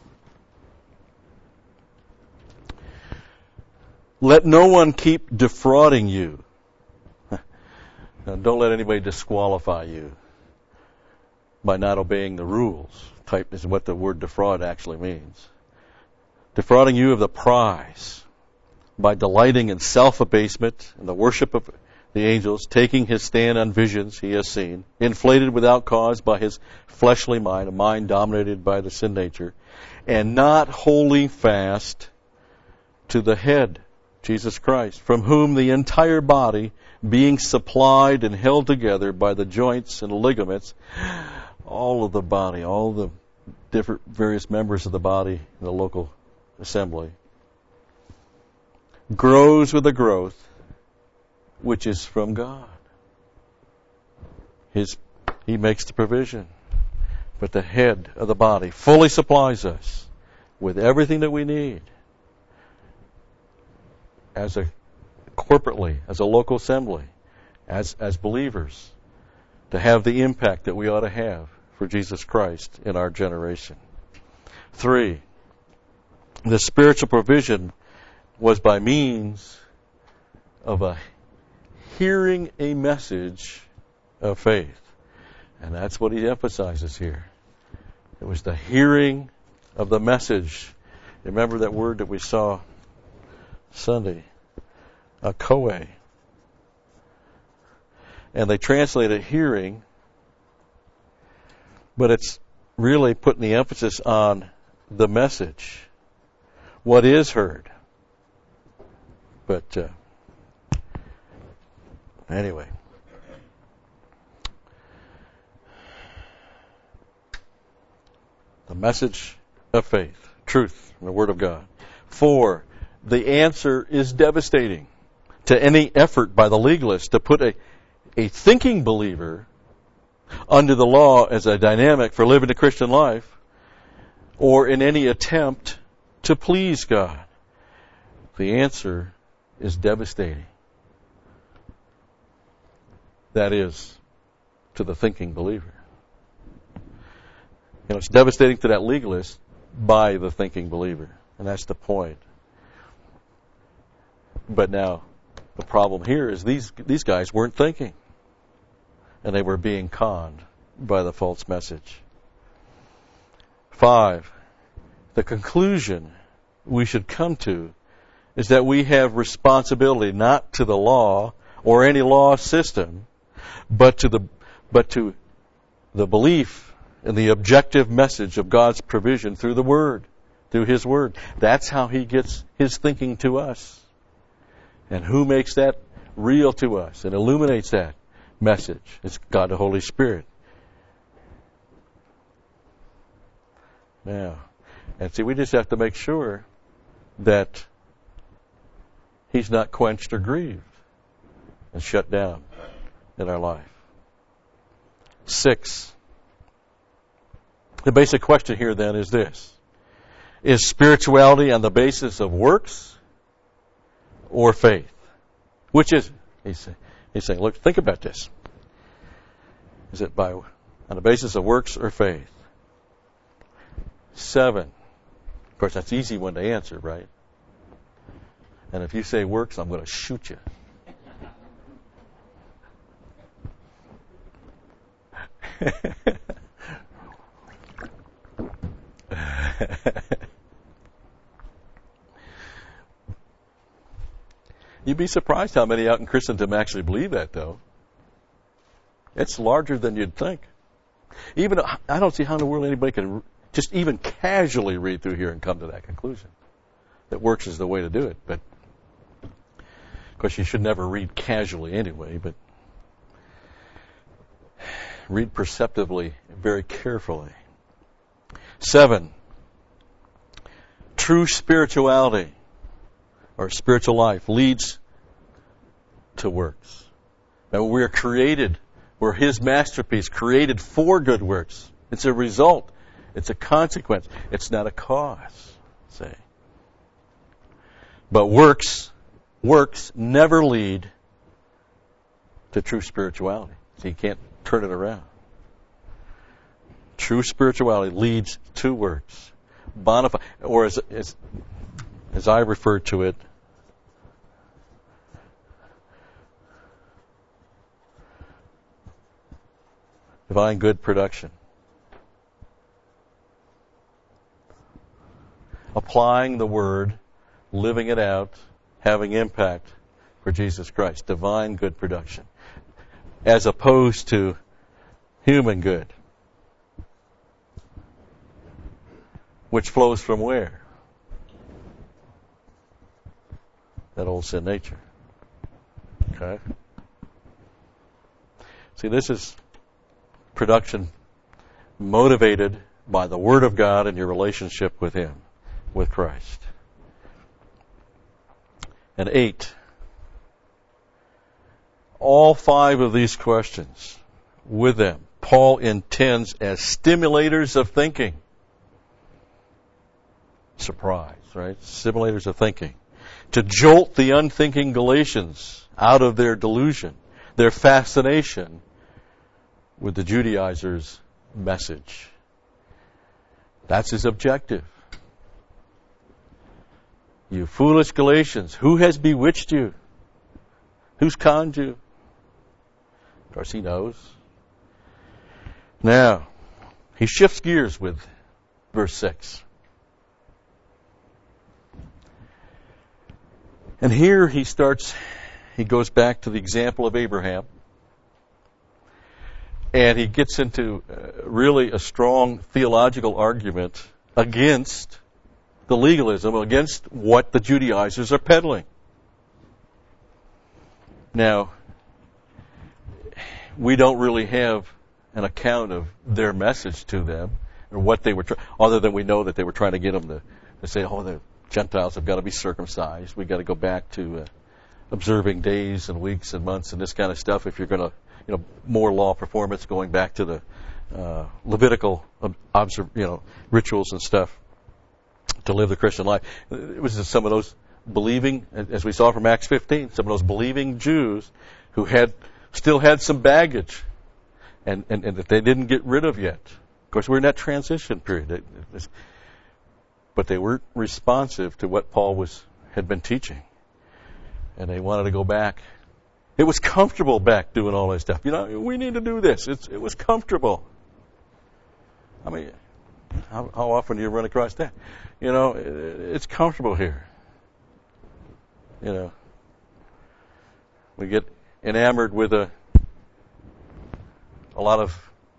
Let no one keep defrauding you. Now, don't let anybody disqualify you by not obeying the rules. Type is what the word defraud actually means. Defrauding you of the prize by delighting in self-abasement and the worship of the angels, taking his stand on visions he has seen, inflated without cause by his fleshly mind, a mind dominated by the sin nature, and not holding fast to the head, Jesus Christ, from whom the entire body, being supplied and held together by the joints and ligaments, all of the body, all the different various members of the body in the local assembly, grows with a growth which is from God. He makes the provision. But the head of the body fully supplies us with everything that we need corporately, as a local assembly, as believers, to have the impact that we ought to have for Jesus Christ in our generation. 3, the spiritual provision was by means of hearing a message of faith. And that's what he emphasizes here. It was the hearing of the message. Remember that word that we saw Sunday, akoe. And they translate it hearing, but it's really putting the emphasis on the message. What is heard. But anyway. The message of faith, truth, the Word of God. 4, the answer is devastating to any effort by the legalist to put a thinking believer under the law as a dynamic for living the Christian life, or in any attempt to please God. The answer is devastating. That is, to the thinking believer. It's devastating to that legalist by the thinking believer. And that's the point. But now, the problem here is these guys weren't thinking. And they were being conned by the false message. 5, the conclusion we should come to is that we have responsibility not to the law or any law system, but to the belief in the objective message of God's provision through the Word, through His Word. That's how He gets His thinking to us. And who makes that real to us and illuminates that message? It's God the Holy Spirit. Now, and see, we just have to make sure that He's not quenched or grieved and shut down in our life. 6, the basic question here then is this: is spirituality on the basis of works or faith? Which is it? He's saying, look, think about this. Is it on the basis of works or faith? 7. Of course, that's an easy one to answer, right? And if you say works, I'm going to shoot you. You'd be surprised how many out in Christendom actually believe that, though. It's larger than you'd think. Even I don't see how in the world anybody can just even casually read through here and come to that conclusion. That works is the way to do it. But of course, you should never read casually anyway. But read perceptively, very carefully. 7. True spirituality or spiritual life leads to works. Now, we're created, we're His masterpiece, created for good works. It's a result. It's a consequence. It's not a cause, say. But works never lead to true spirituality. So you can't turn it around. True spirituality leads to works. Bona fide, or as I refer to it, divine good production. Applying the word, living it out, having impact for Jesus Christ. Divine good production. As opposed to human good. Which flows from where? That old sin nature. Okay? See, this is production motivated by the Word of God and your relationship with Him, with Christ. And 8. All 5 of these questions, with them, Paul intends as stimulators of thinking. Surprise, right? Stimulators of thinking. To jolt the unthinking Galatians out of their delusion, their fascination with the Judaizers' message. That's his objective. You foolish Galatians, who has bewitched you? Who's conned you? Of course he knows. Now, he shifts gears with verse 6. And here he goes back to the example of Abraham. And he gets into really a strong theological argument against the legalism, against what the Judaizers are peddling. Now, we don't really have an account of their message to them, or what they were other than we know that they were trying to get them to say, oh, the Gentiles have got to be circumcised. We've got to go back to observing days and weeks and months and this kind of stuff if you're going to, more law performance, going back to the Levitical rituals and stuff to live the Christian life. It was just some of those believing, as we saw from Acts 15, some of those believing Jews who still had some baggage and that they didn't get rid of yet. Of course, we're in that transition period. But they weren't responsive to what Paul had been teaching. And they wanted to go back. It was comfortable back doing all that stuff. We need to do this. It was comfortable. I mean, how often do you run across that? It's comfortable here. We get enamored with a lot of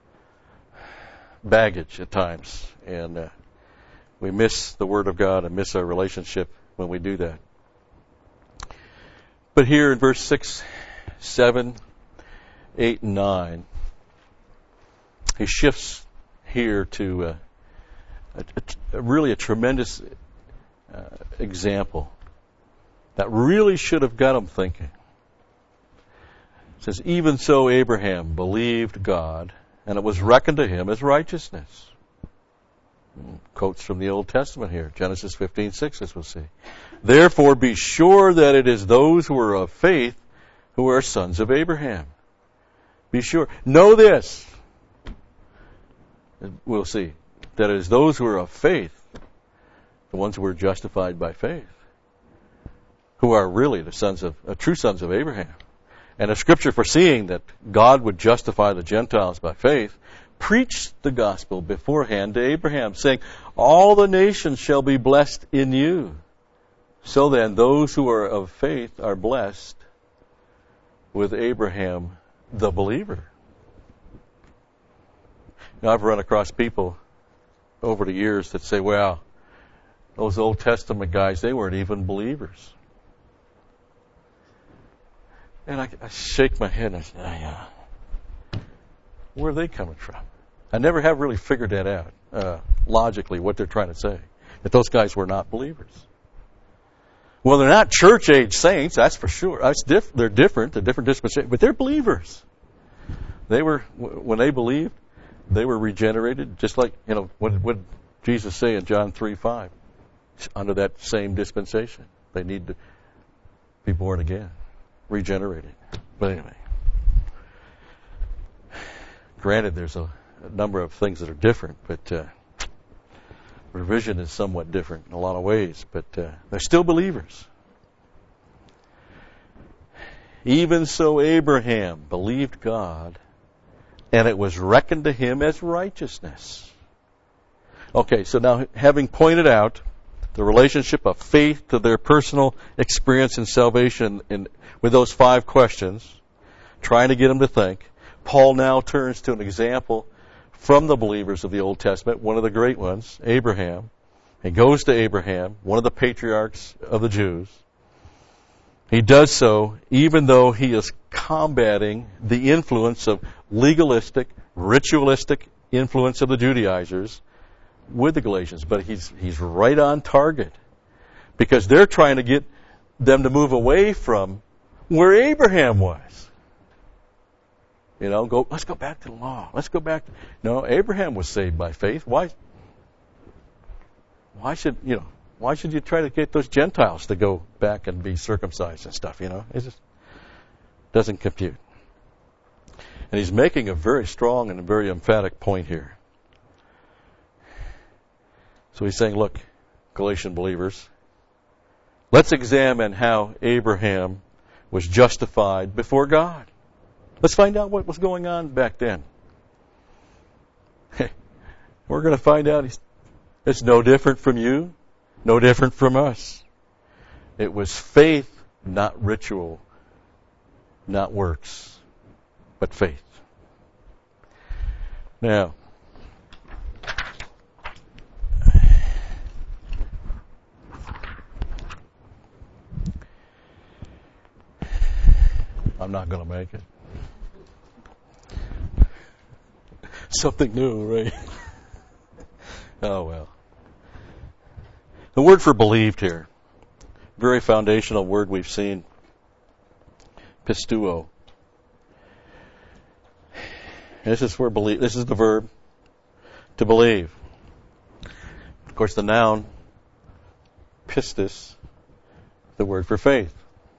baggage at times. And we miss the Word of God and miss our relationship when we do that. But here in verse 6, 7, 8, and 9, he shifts here to really a tremendous example that really should have got him thinking. It says, even so Abraham believed God, and it was reckoned to him as righteousness. Quotes from the Old Testament here, Genesis 15:6, as we'll see. Therefore be sure that it is those who are of faith who are sons of Abraham. Be sure. Know this. We'll see. That it is those who are of faith, the ones who were justified by faith, who are really the true sons of Abraham. And the Scripture, foreseeing that God would justify the Gentiles by faith, preached the gospel beforehand to Abraham, saying, all the nations shall be blessed in you. So then, those who are of faith are blessed with Abraham the believer. Now, I've run across people over the years that say, well, those Old Testament guys, they weren't even believers. And I shake my head and I say, where are they coming from? I never have really figured that out, logically, what they're trying to say. That those guys were not believers. Well, they're not church-age saints, that's for sure. They're different, they're different dispensations, but they're believers. When they believed, they were regenerated, just like, what did Jesus say in John 3:5? Under that same dispensation. They need to be born again, regenerated. But anyway, granted, there's a number of things that are different, but revision is somewhat different in a lot of ways. But they're still believers. Even so, Abraham believed God, and it was reckoned to him as righteousness. Okay, so now having pointed out the relationship of faith to their personal experience in salvation with those 5 questions, trying to get them to think, Paul now turns to an example from the believers of the Old Testament, one of the great ones, Abraham. He goes to Abraham, one of the patriarchs of the Jews. He does so even though he is combating the influence of legalistic, ritualistic influence of the Judaizers with the Galatians. But he's right on target because they're trying to get them to move away from where Abraham was. Let's go back to the law. Let's go back. No, Abraham was saved by faith. Why should you try to get those Gentiles to go back and be circumcised and stuff, It just doesn't compute. And he's making a very strong and a very emphatic point here. So he's saying, look, Galatian believers, let's examine how Abraham was justified before God. Let's find out what was going on back then. We're going to find out it's no different from you, no different from us. It was faith, not ritual, not works, but faith. Now, I'm not going to make it. Something new, right? Oh, well. The word for believed here, very foundational word we've seen, pistuo. And this is where believe. This is the verb, to believe. Of course, the noun, pistis, the word for faith.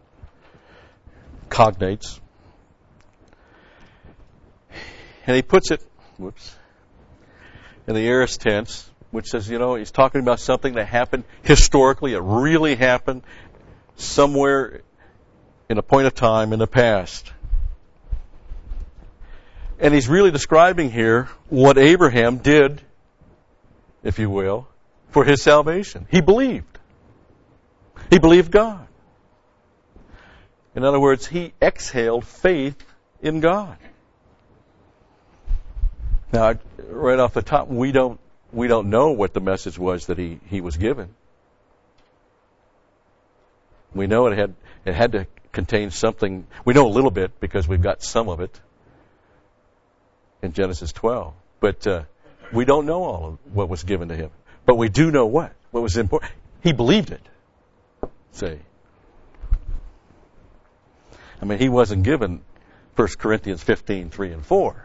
Cognates. And he puts it, in the aorist tense, which says, he's talking about something that happened historically. It really happened somewhere in a point of time in the past. And he's really describing here what Abraham did, if you will, for his salvation. He believed. He believed God. In other words, he exhaled faith in God. Now, right off the top, we don't know what the message was that he was given. We know it had to contain something. We know a little bit because we've got some of it in Genesis 12. But we don't know all of what was given to him. But we do know what was important. He believed it. Say. I mean, he wasn't given 1 Corinthians 15, 3 and 4.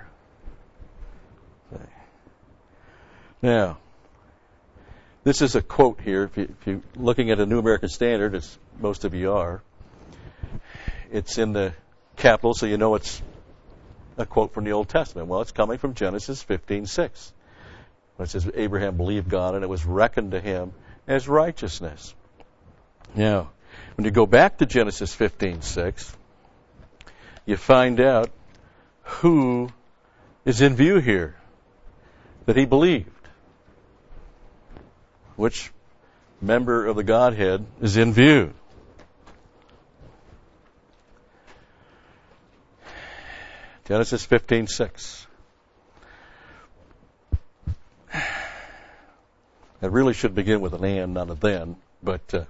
Now, this is a quote here. If you're looking at a New American Standard, as most of you are, it's in the capital, so you know it's a quote from the Old Testament. Well, it's coming from Genesis 15:6. It says, Abraham believed God, and it was reckoned to him as righteousness. Now, when you go back to Genesis 15:6, you find out who is in view here that he believed. Which member of the Godhead is in view? Genesis 15:6. It really should begin with an and, not a then, but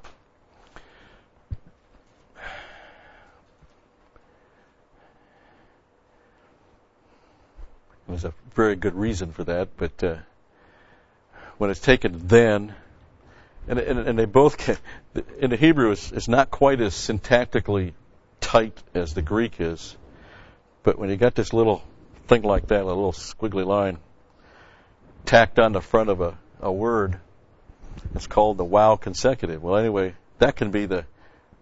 there's a very good reason for that, but when it's taken then, and they both can, in the Hebrew it's not quite as syntactically tight as the Greek is, but when you got this little thing like that, a little squiggly line tacked on the front of a word, it's called the wow consecutive. Well, anyway, that can be the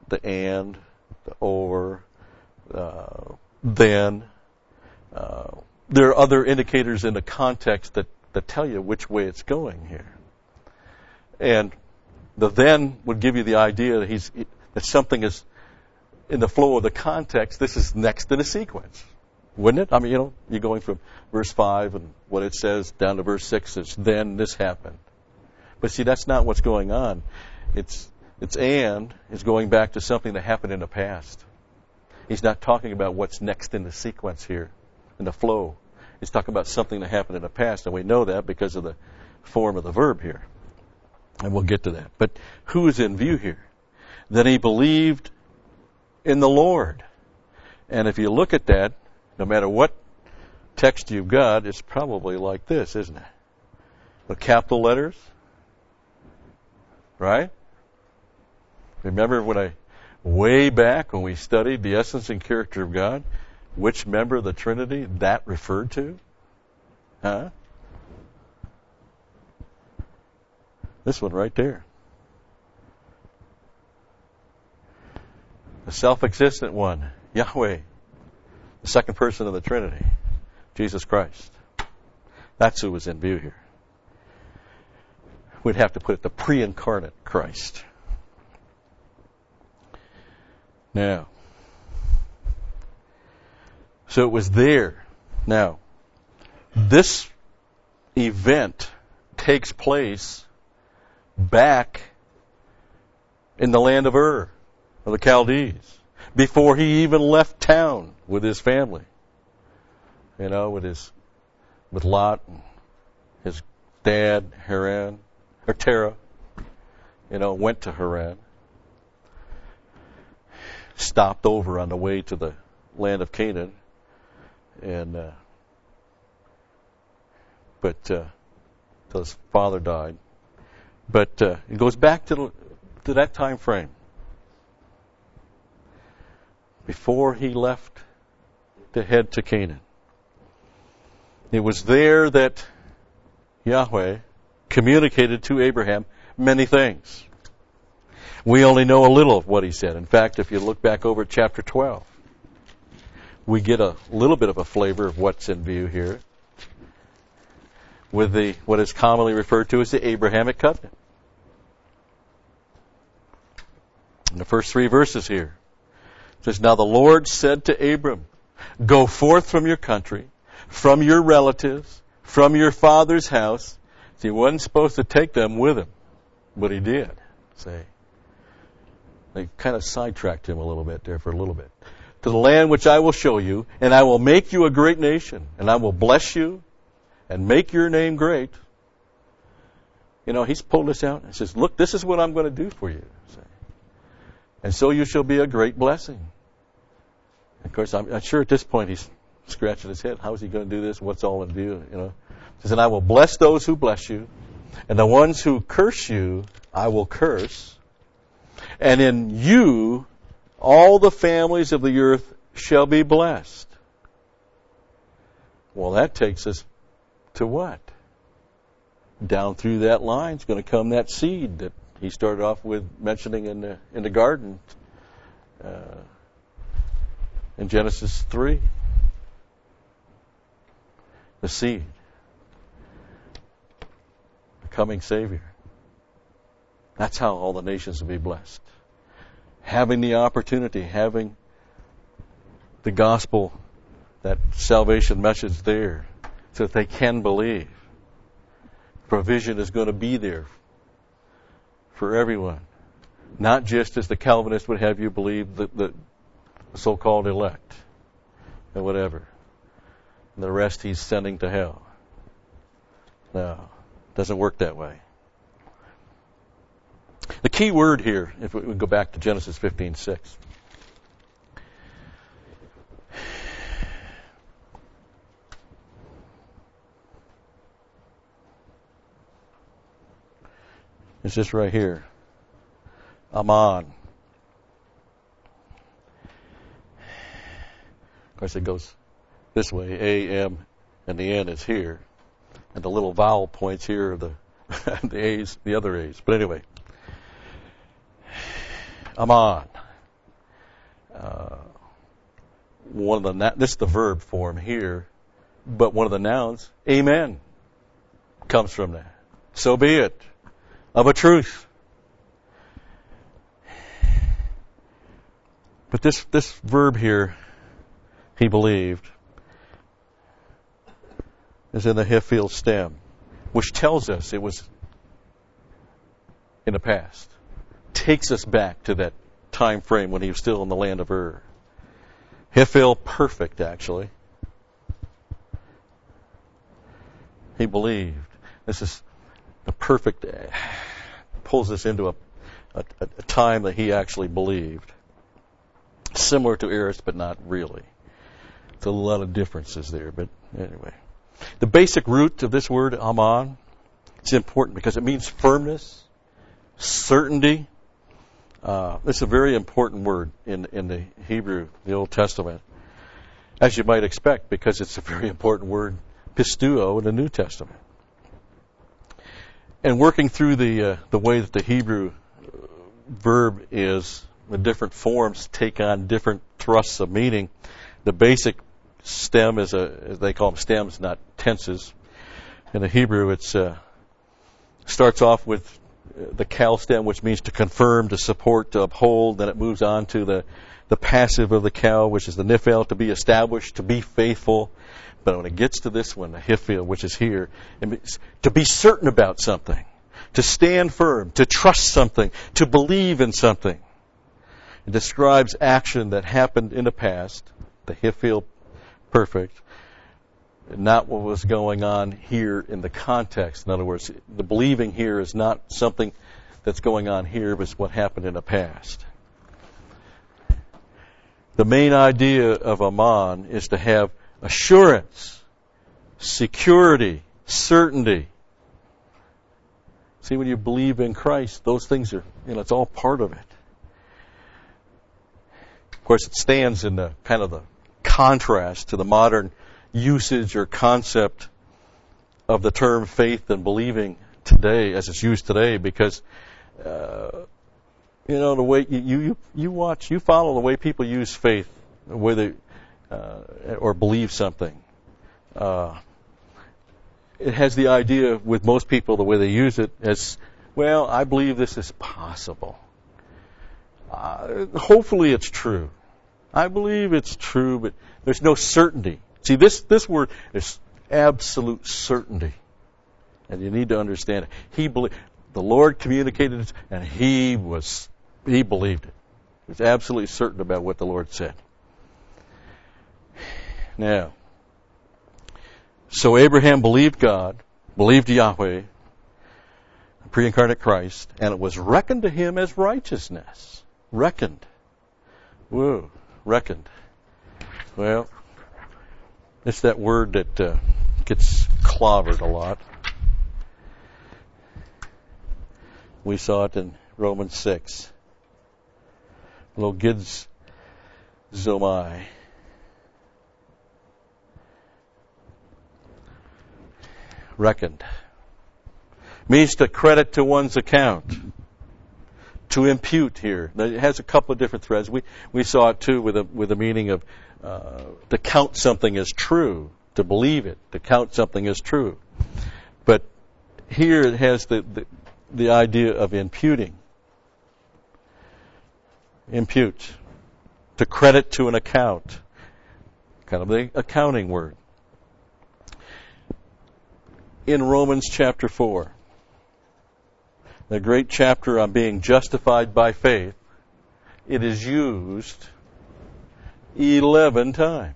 the and, the or, then. There are other indicators in the context that tell you which way it's going here. And the then would give you the idea that something is in the flow of the context. This is next in a sequence, wouldn't it? I mean, you're going from verse 5 and what it says down to verse 6. It's then this happened. But see, that's not what's going on. It's going back to something that happened in the past. He's not talking about what's next in the sequence here, in the flow. He's talking about something that happened in the past, and we know that because of the form of the verb here. And we'll get to that. But who is in view here? Then he believed in the Lord. And if you look at that, no matter what text you've got, it's probably like this, isn't it? The capital letters, right? Remember way back when we studied the essence and character of God, which member of the Trinity that referred to? Huh? This one right there. The self-existent one, Yahweh, the second person of the Trinity, Jesus Christ. That's who was in view here. We'd have to put it the pre-incarnate Christ. Now, so it was there. Now, this event takes place back in the land of Ur, of the Chaldees, before he even left town with his family. With Lot and his dad, Terah, went to Haran. Stopped over on the way to the land of Canaan, but till his father died. But it goes back to that time frame before he left to head to Canaan. It was there that Yahweh communicated to Abraham many things. We only know a little of what he said. In fact, if you look back over at chapter 12, we get a little bit of a flavor of what's in view here with what is commonly referred to as the Abrahamic covenant. In the first 3 verses here, it says, "Now the Lord said to Abram, go forth from your country, from your relatives, from your father's house." See, he wasn't supposed to take them with him, but he did. See, they kind of sidetracked him a little bit there for a little bit. "To the land which I will show you, and I will make you a great nation, and I will bless you and make your name great." He's pulled this out and says, "Look, this is what I'm going to do for you. And so you shall be a great blessing." Of course, I'm sure at this point he's scratching his head. How is he going to do this? What's all in view? He says, "And I will bless those who bless you, and the ones who curse you I will curse. And in you all the families of the earth shall be blessed." Well, that takes us to what? Down through that line is going to come that seed that he started off with mentioning in the garden in Genesis 3. The seed. The coming Savior. That's how all the nations will be blessed. Having the opportunity, having the gospel, that salvation message there, so that they can believe. Provision is going to be there for everyone. Not just as the Calvinists would have you believe, the so-called elect, and whatever. And the rest he's sending to hell. No, it doesn't work that way. The key word here, if we go back to Genesis 15:6. It's just right here. Aman. Of course, it goes this way. A-M, and the N is here. And the little vowel points here are the A's, the other A's. But anyway. Aman. This is the verb form here, but one of the nouns, amen, comes from that. So be it, of a truth. But this verb here, he believed, is in the Hiphil stem, which tells us it was in the past. Takes us back to that time frame when he was still in the land of Ur. Hiphil, perfect, actually. He believed. This is the perfect, pulls us into a time that he actually believed. Similar to Eris, but not really. There's a lot of differences there, but anyway. The basic root of this word, aman, it's important because it means firmness, certainty. It's a very important word in the Hebrew, the Old Testament, as you might expect, because it's a very important word, pistuo, in the New Testament. And working through the way that the Hebrew verb is, the different forms take on different thrusts of meaning. The basic stem is they call them stems, not tenses. In the Hebrew, it starts off with the kal stem, which means to confirm, to support, to uphold. Then it moves on to the passive of the kal, which is the niphel, to be established, to be faithful. But when it gets to this one, the hiphil, which is here, it means to be certain about something, to stand firm, to trust something, to believe in something. It describes action that happened in the past, the hiphil, perfect, not what was going on here in the context. In other words, the believing here is not something that's going on here, but it's what happened in the past. The main idea of aman is to have assurance, security, certainty. See, when you believe in Christ, those things are, it's all part of it. Of course, it stands in the kind of the contrast to the modern usage or concept of the term faith and believing today, as it's used today, because the way you follow the way people use faith, the way they or believe something. It has the idea with most people, the way they use it, as, well, I believe this is possible. Hopefully it's true. I believe it's true, but there's no certainty. See, this word is absolute certainty. And you need to understand it. The Lord communicated it, and he believed it. He was absolutely certain about what the Lord said. Now, so Abraham believed God, believed Yahweh, the pre-incarnate Christ, and it was reckoned to him as righteousness. Reckoned. Whoa, reckoned. Well, it's that word that gets clobbered a lot. We saw it in Romans 6. Logids zomai. Reckoned. Means to credit to one's account. To impute here. Now, it has a couple of different threads. We saw it too with the meaning of to count something as true, to believe it, to count something as true. But here it has the idea of imputing. Impute. To credit to an account. Kind of the accounting word. In Romans chapter 4, the great chapter on being justified by faith, it is used 11 times.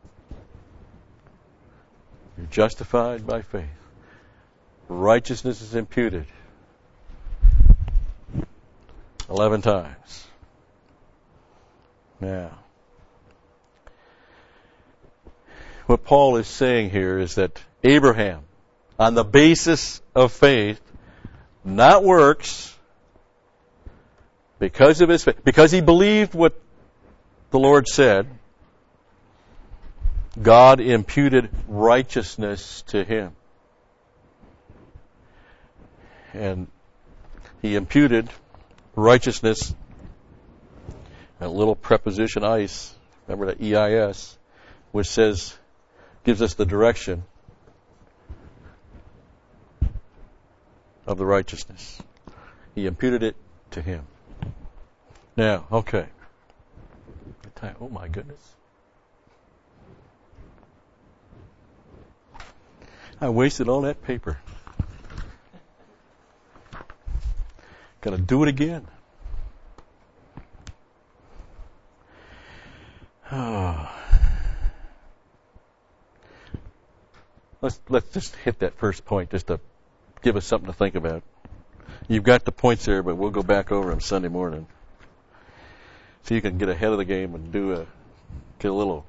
You're justified by faith. Righteousness is imputed 11 times. Now, what Paul is saying here is that Abraham, on the basis of faith, not works, because of his faith, because he believed what the Lord said, God imputed righteousness to him. And he imputed righteousness That little preposition eis, remember that EIS, which gives us the direction of the righteousness. He imputed it to him. Now, okay. Oh my goodness. I wasted all that paper. Gonna do it again. Oh. Let's just hit that first point just to give us something to think about. You've got the points there, but we'll go back over them Sunday morning. So you can get ahead of the game and get a little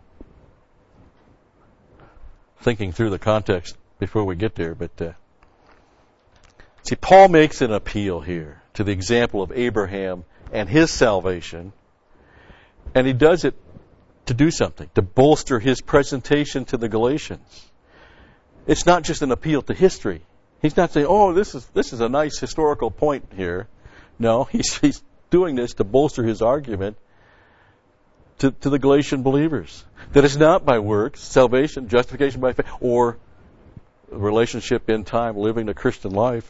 thinking through the context before we get there. But see, Paul makes an appeal here to the example of Abraham and his salvation, and he does it to do something, to bolster his presentation to the Galatians. It's not just an appeal to history. He's not saying, "Oh, this is a nice historical point here." No, he's doing this to bolster his argument to the Galatian believers that it's not by works, salvation, justification by faith, or relationship in time, living the Christian life.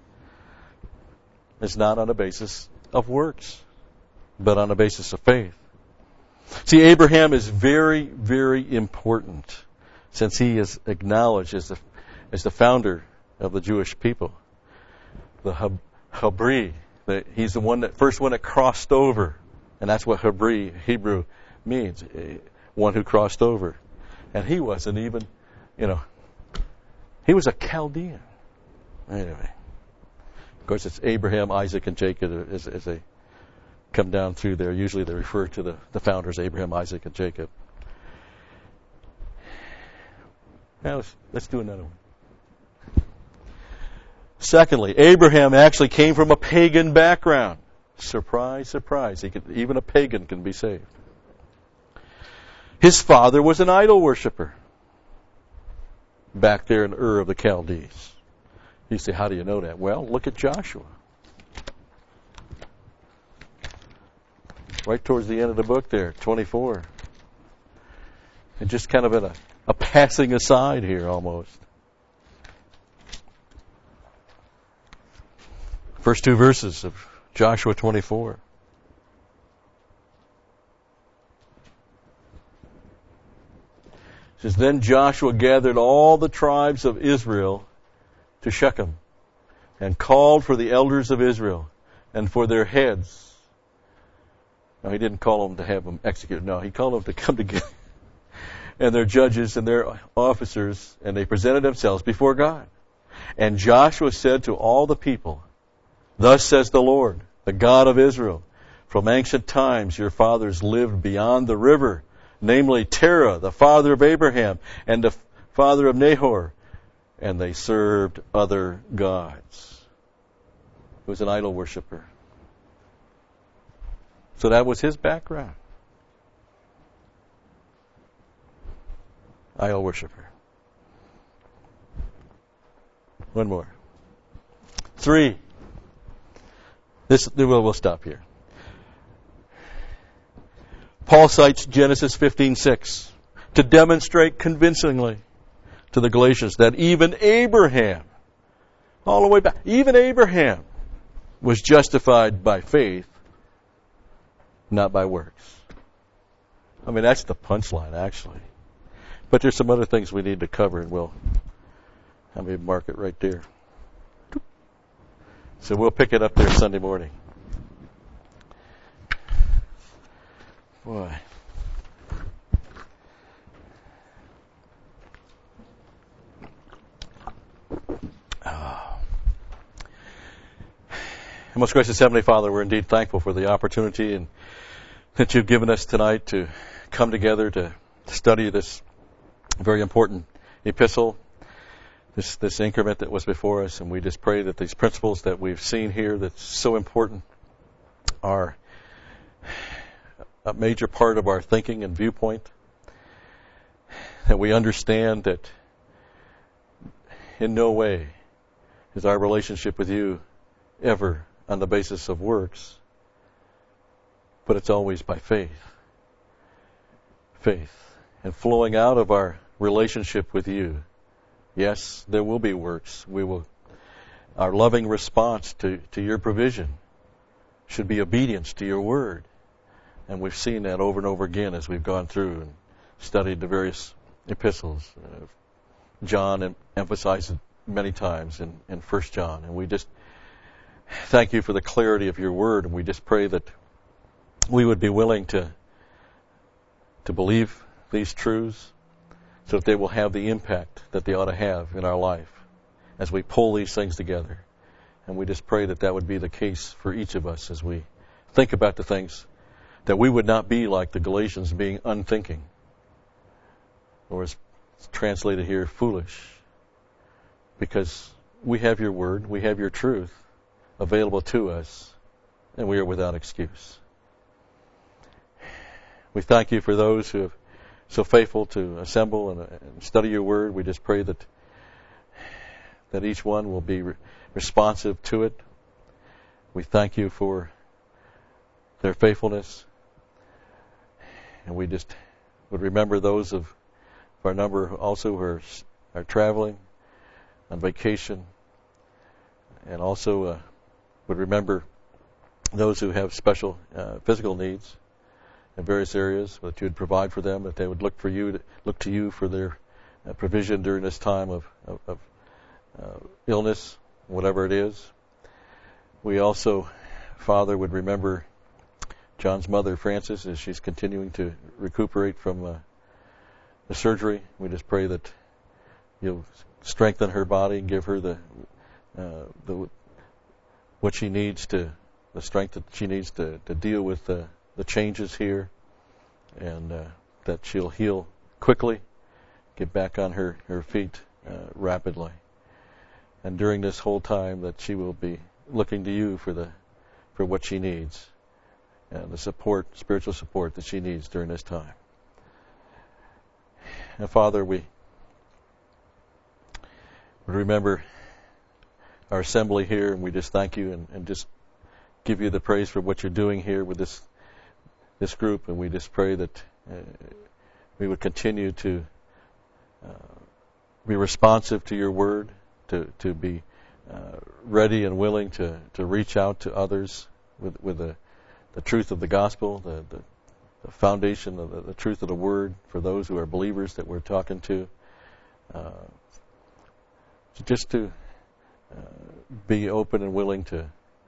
It's not on the basis of works, but on the basis of faith. See, Abraham is very, very important, since he is acknowledged as the founder of the Jewish people. The Hebri, he's the first one that crossed over, and that's what Hebrew means, one who crossed over. And he wasn't even, he was a Chaldean. Anyway, of course, it's Abraham, Isaac, and Jacob as they come down through there. Usually they refer to the founders, Abraham, Isaac, and Jacob. Now let's do another one. Secondly, Abraham actually came from a pagan background. Surprise, surprise. Even a pagan can be saved. His father was an idol worshiper back there in Ur of the Chaldees. You say, how do you know that? Well, look at Joshua. Right towards the end of the book there, 24. And just kind of at a passing aside here almost. First two verses of Joshua 24. It says, Then Joshua gathered all the tribes of Israel to Shechem and called for the elders of Israel and for their heads. No, he didn't call them to have them executed. No, he called them to come together. And their judges and their officers, and they presented themselves before God. And Joshua said to all the people, Thus says the Lord, the God of Israel, from ancient times your fathers lived beyond the river, namely Terah, the father of Abraham, and the father of Nahor, and they served other gods. He was an idol worshiper. So that was his background. Idol worshiper. One more. 3. We'll stop here. Paul cites Genesis 15:6 to demonstrate convincingly to the Galatians that even Abraham, all the way back, even Abraham was justified by faith, not by works. I mean, that's the punchline, actually. But there's some other things we need to cover, and let me mark it right there. So we'll pick it up there Sunday morning. Boy. Most gracious Heavenly Father, we're indeed thankful for the opportunity and that you've given us tonight to come together to study this very important epistle, this increment that was before us, and we just pray that these principles that we've seen here that's so important are a major part of our thinking and viewpoint, that we understand that in no way is our relationship with you ever on the basis of works, but it's always by faith. Faith. And flowing out of our relationship with you, yes, there will be works. Our loving response to your provision should be obedience to your word. And we've seen that over and over again as we've gone through and studied the various epistles. John emphasized it many times in 1 John. And we just thank you for the clarity of your word. And we just pray that we would be willing to believe these truths so that they will have the impact that they ought to have in our life as we pull these things together. And we just pray that that would be the case for each of us as we think about the things, that we would not be like the Galatians, being unthinking, or as translated here, foolish, because we have your word, we have your truth available to us, and we are without excuse. We thank you for those who have so faithful to assemble and study your word. We just pray that each one will be responsive to it. We thank you for their faithfulness. And we just would remember those of our number also who are traveling on vacation, and also would remember those who have special physical needs in various areas, that you would provide for them, that they would look to you for their provision during this time of illness, whatever it is. We also, Father, would remember John's mother, Frances, as she's continuing to recuperate from the surgery. We just pray that you'll strengthen her body and give her the strength that she needs to deal with the changes here, and that she'll heal quickly, get back on her feet rapidly. And during this whole time that she will be looking to you for what she needs, and the spiritual support that she needs during this time. And Father, we remember our assembly here, and we just thank you and just give you the praise for what you're doing here with this group. And we just pray that we would continue to be responsive to your word, to be ready and willing to reach out to others with the truth of the gospel, the foundation of the truth of the word for those who are believers that we're talking to. Just to be open and willing to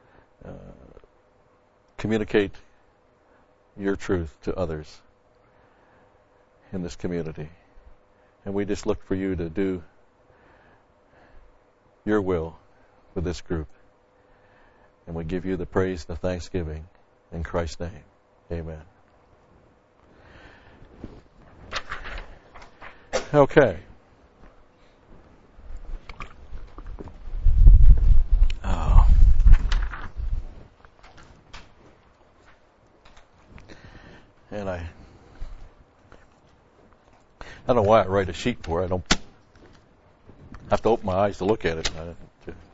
communicate your truth to others in this community. And we just look for you to do your will with this group. And we give you the praise and the thanksgiving in Christ's name. Amen. Okay. And I don't know why I write a sheet for it. I don't have to open my eyes to look at it.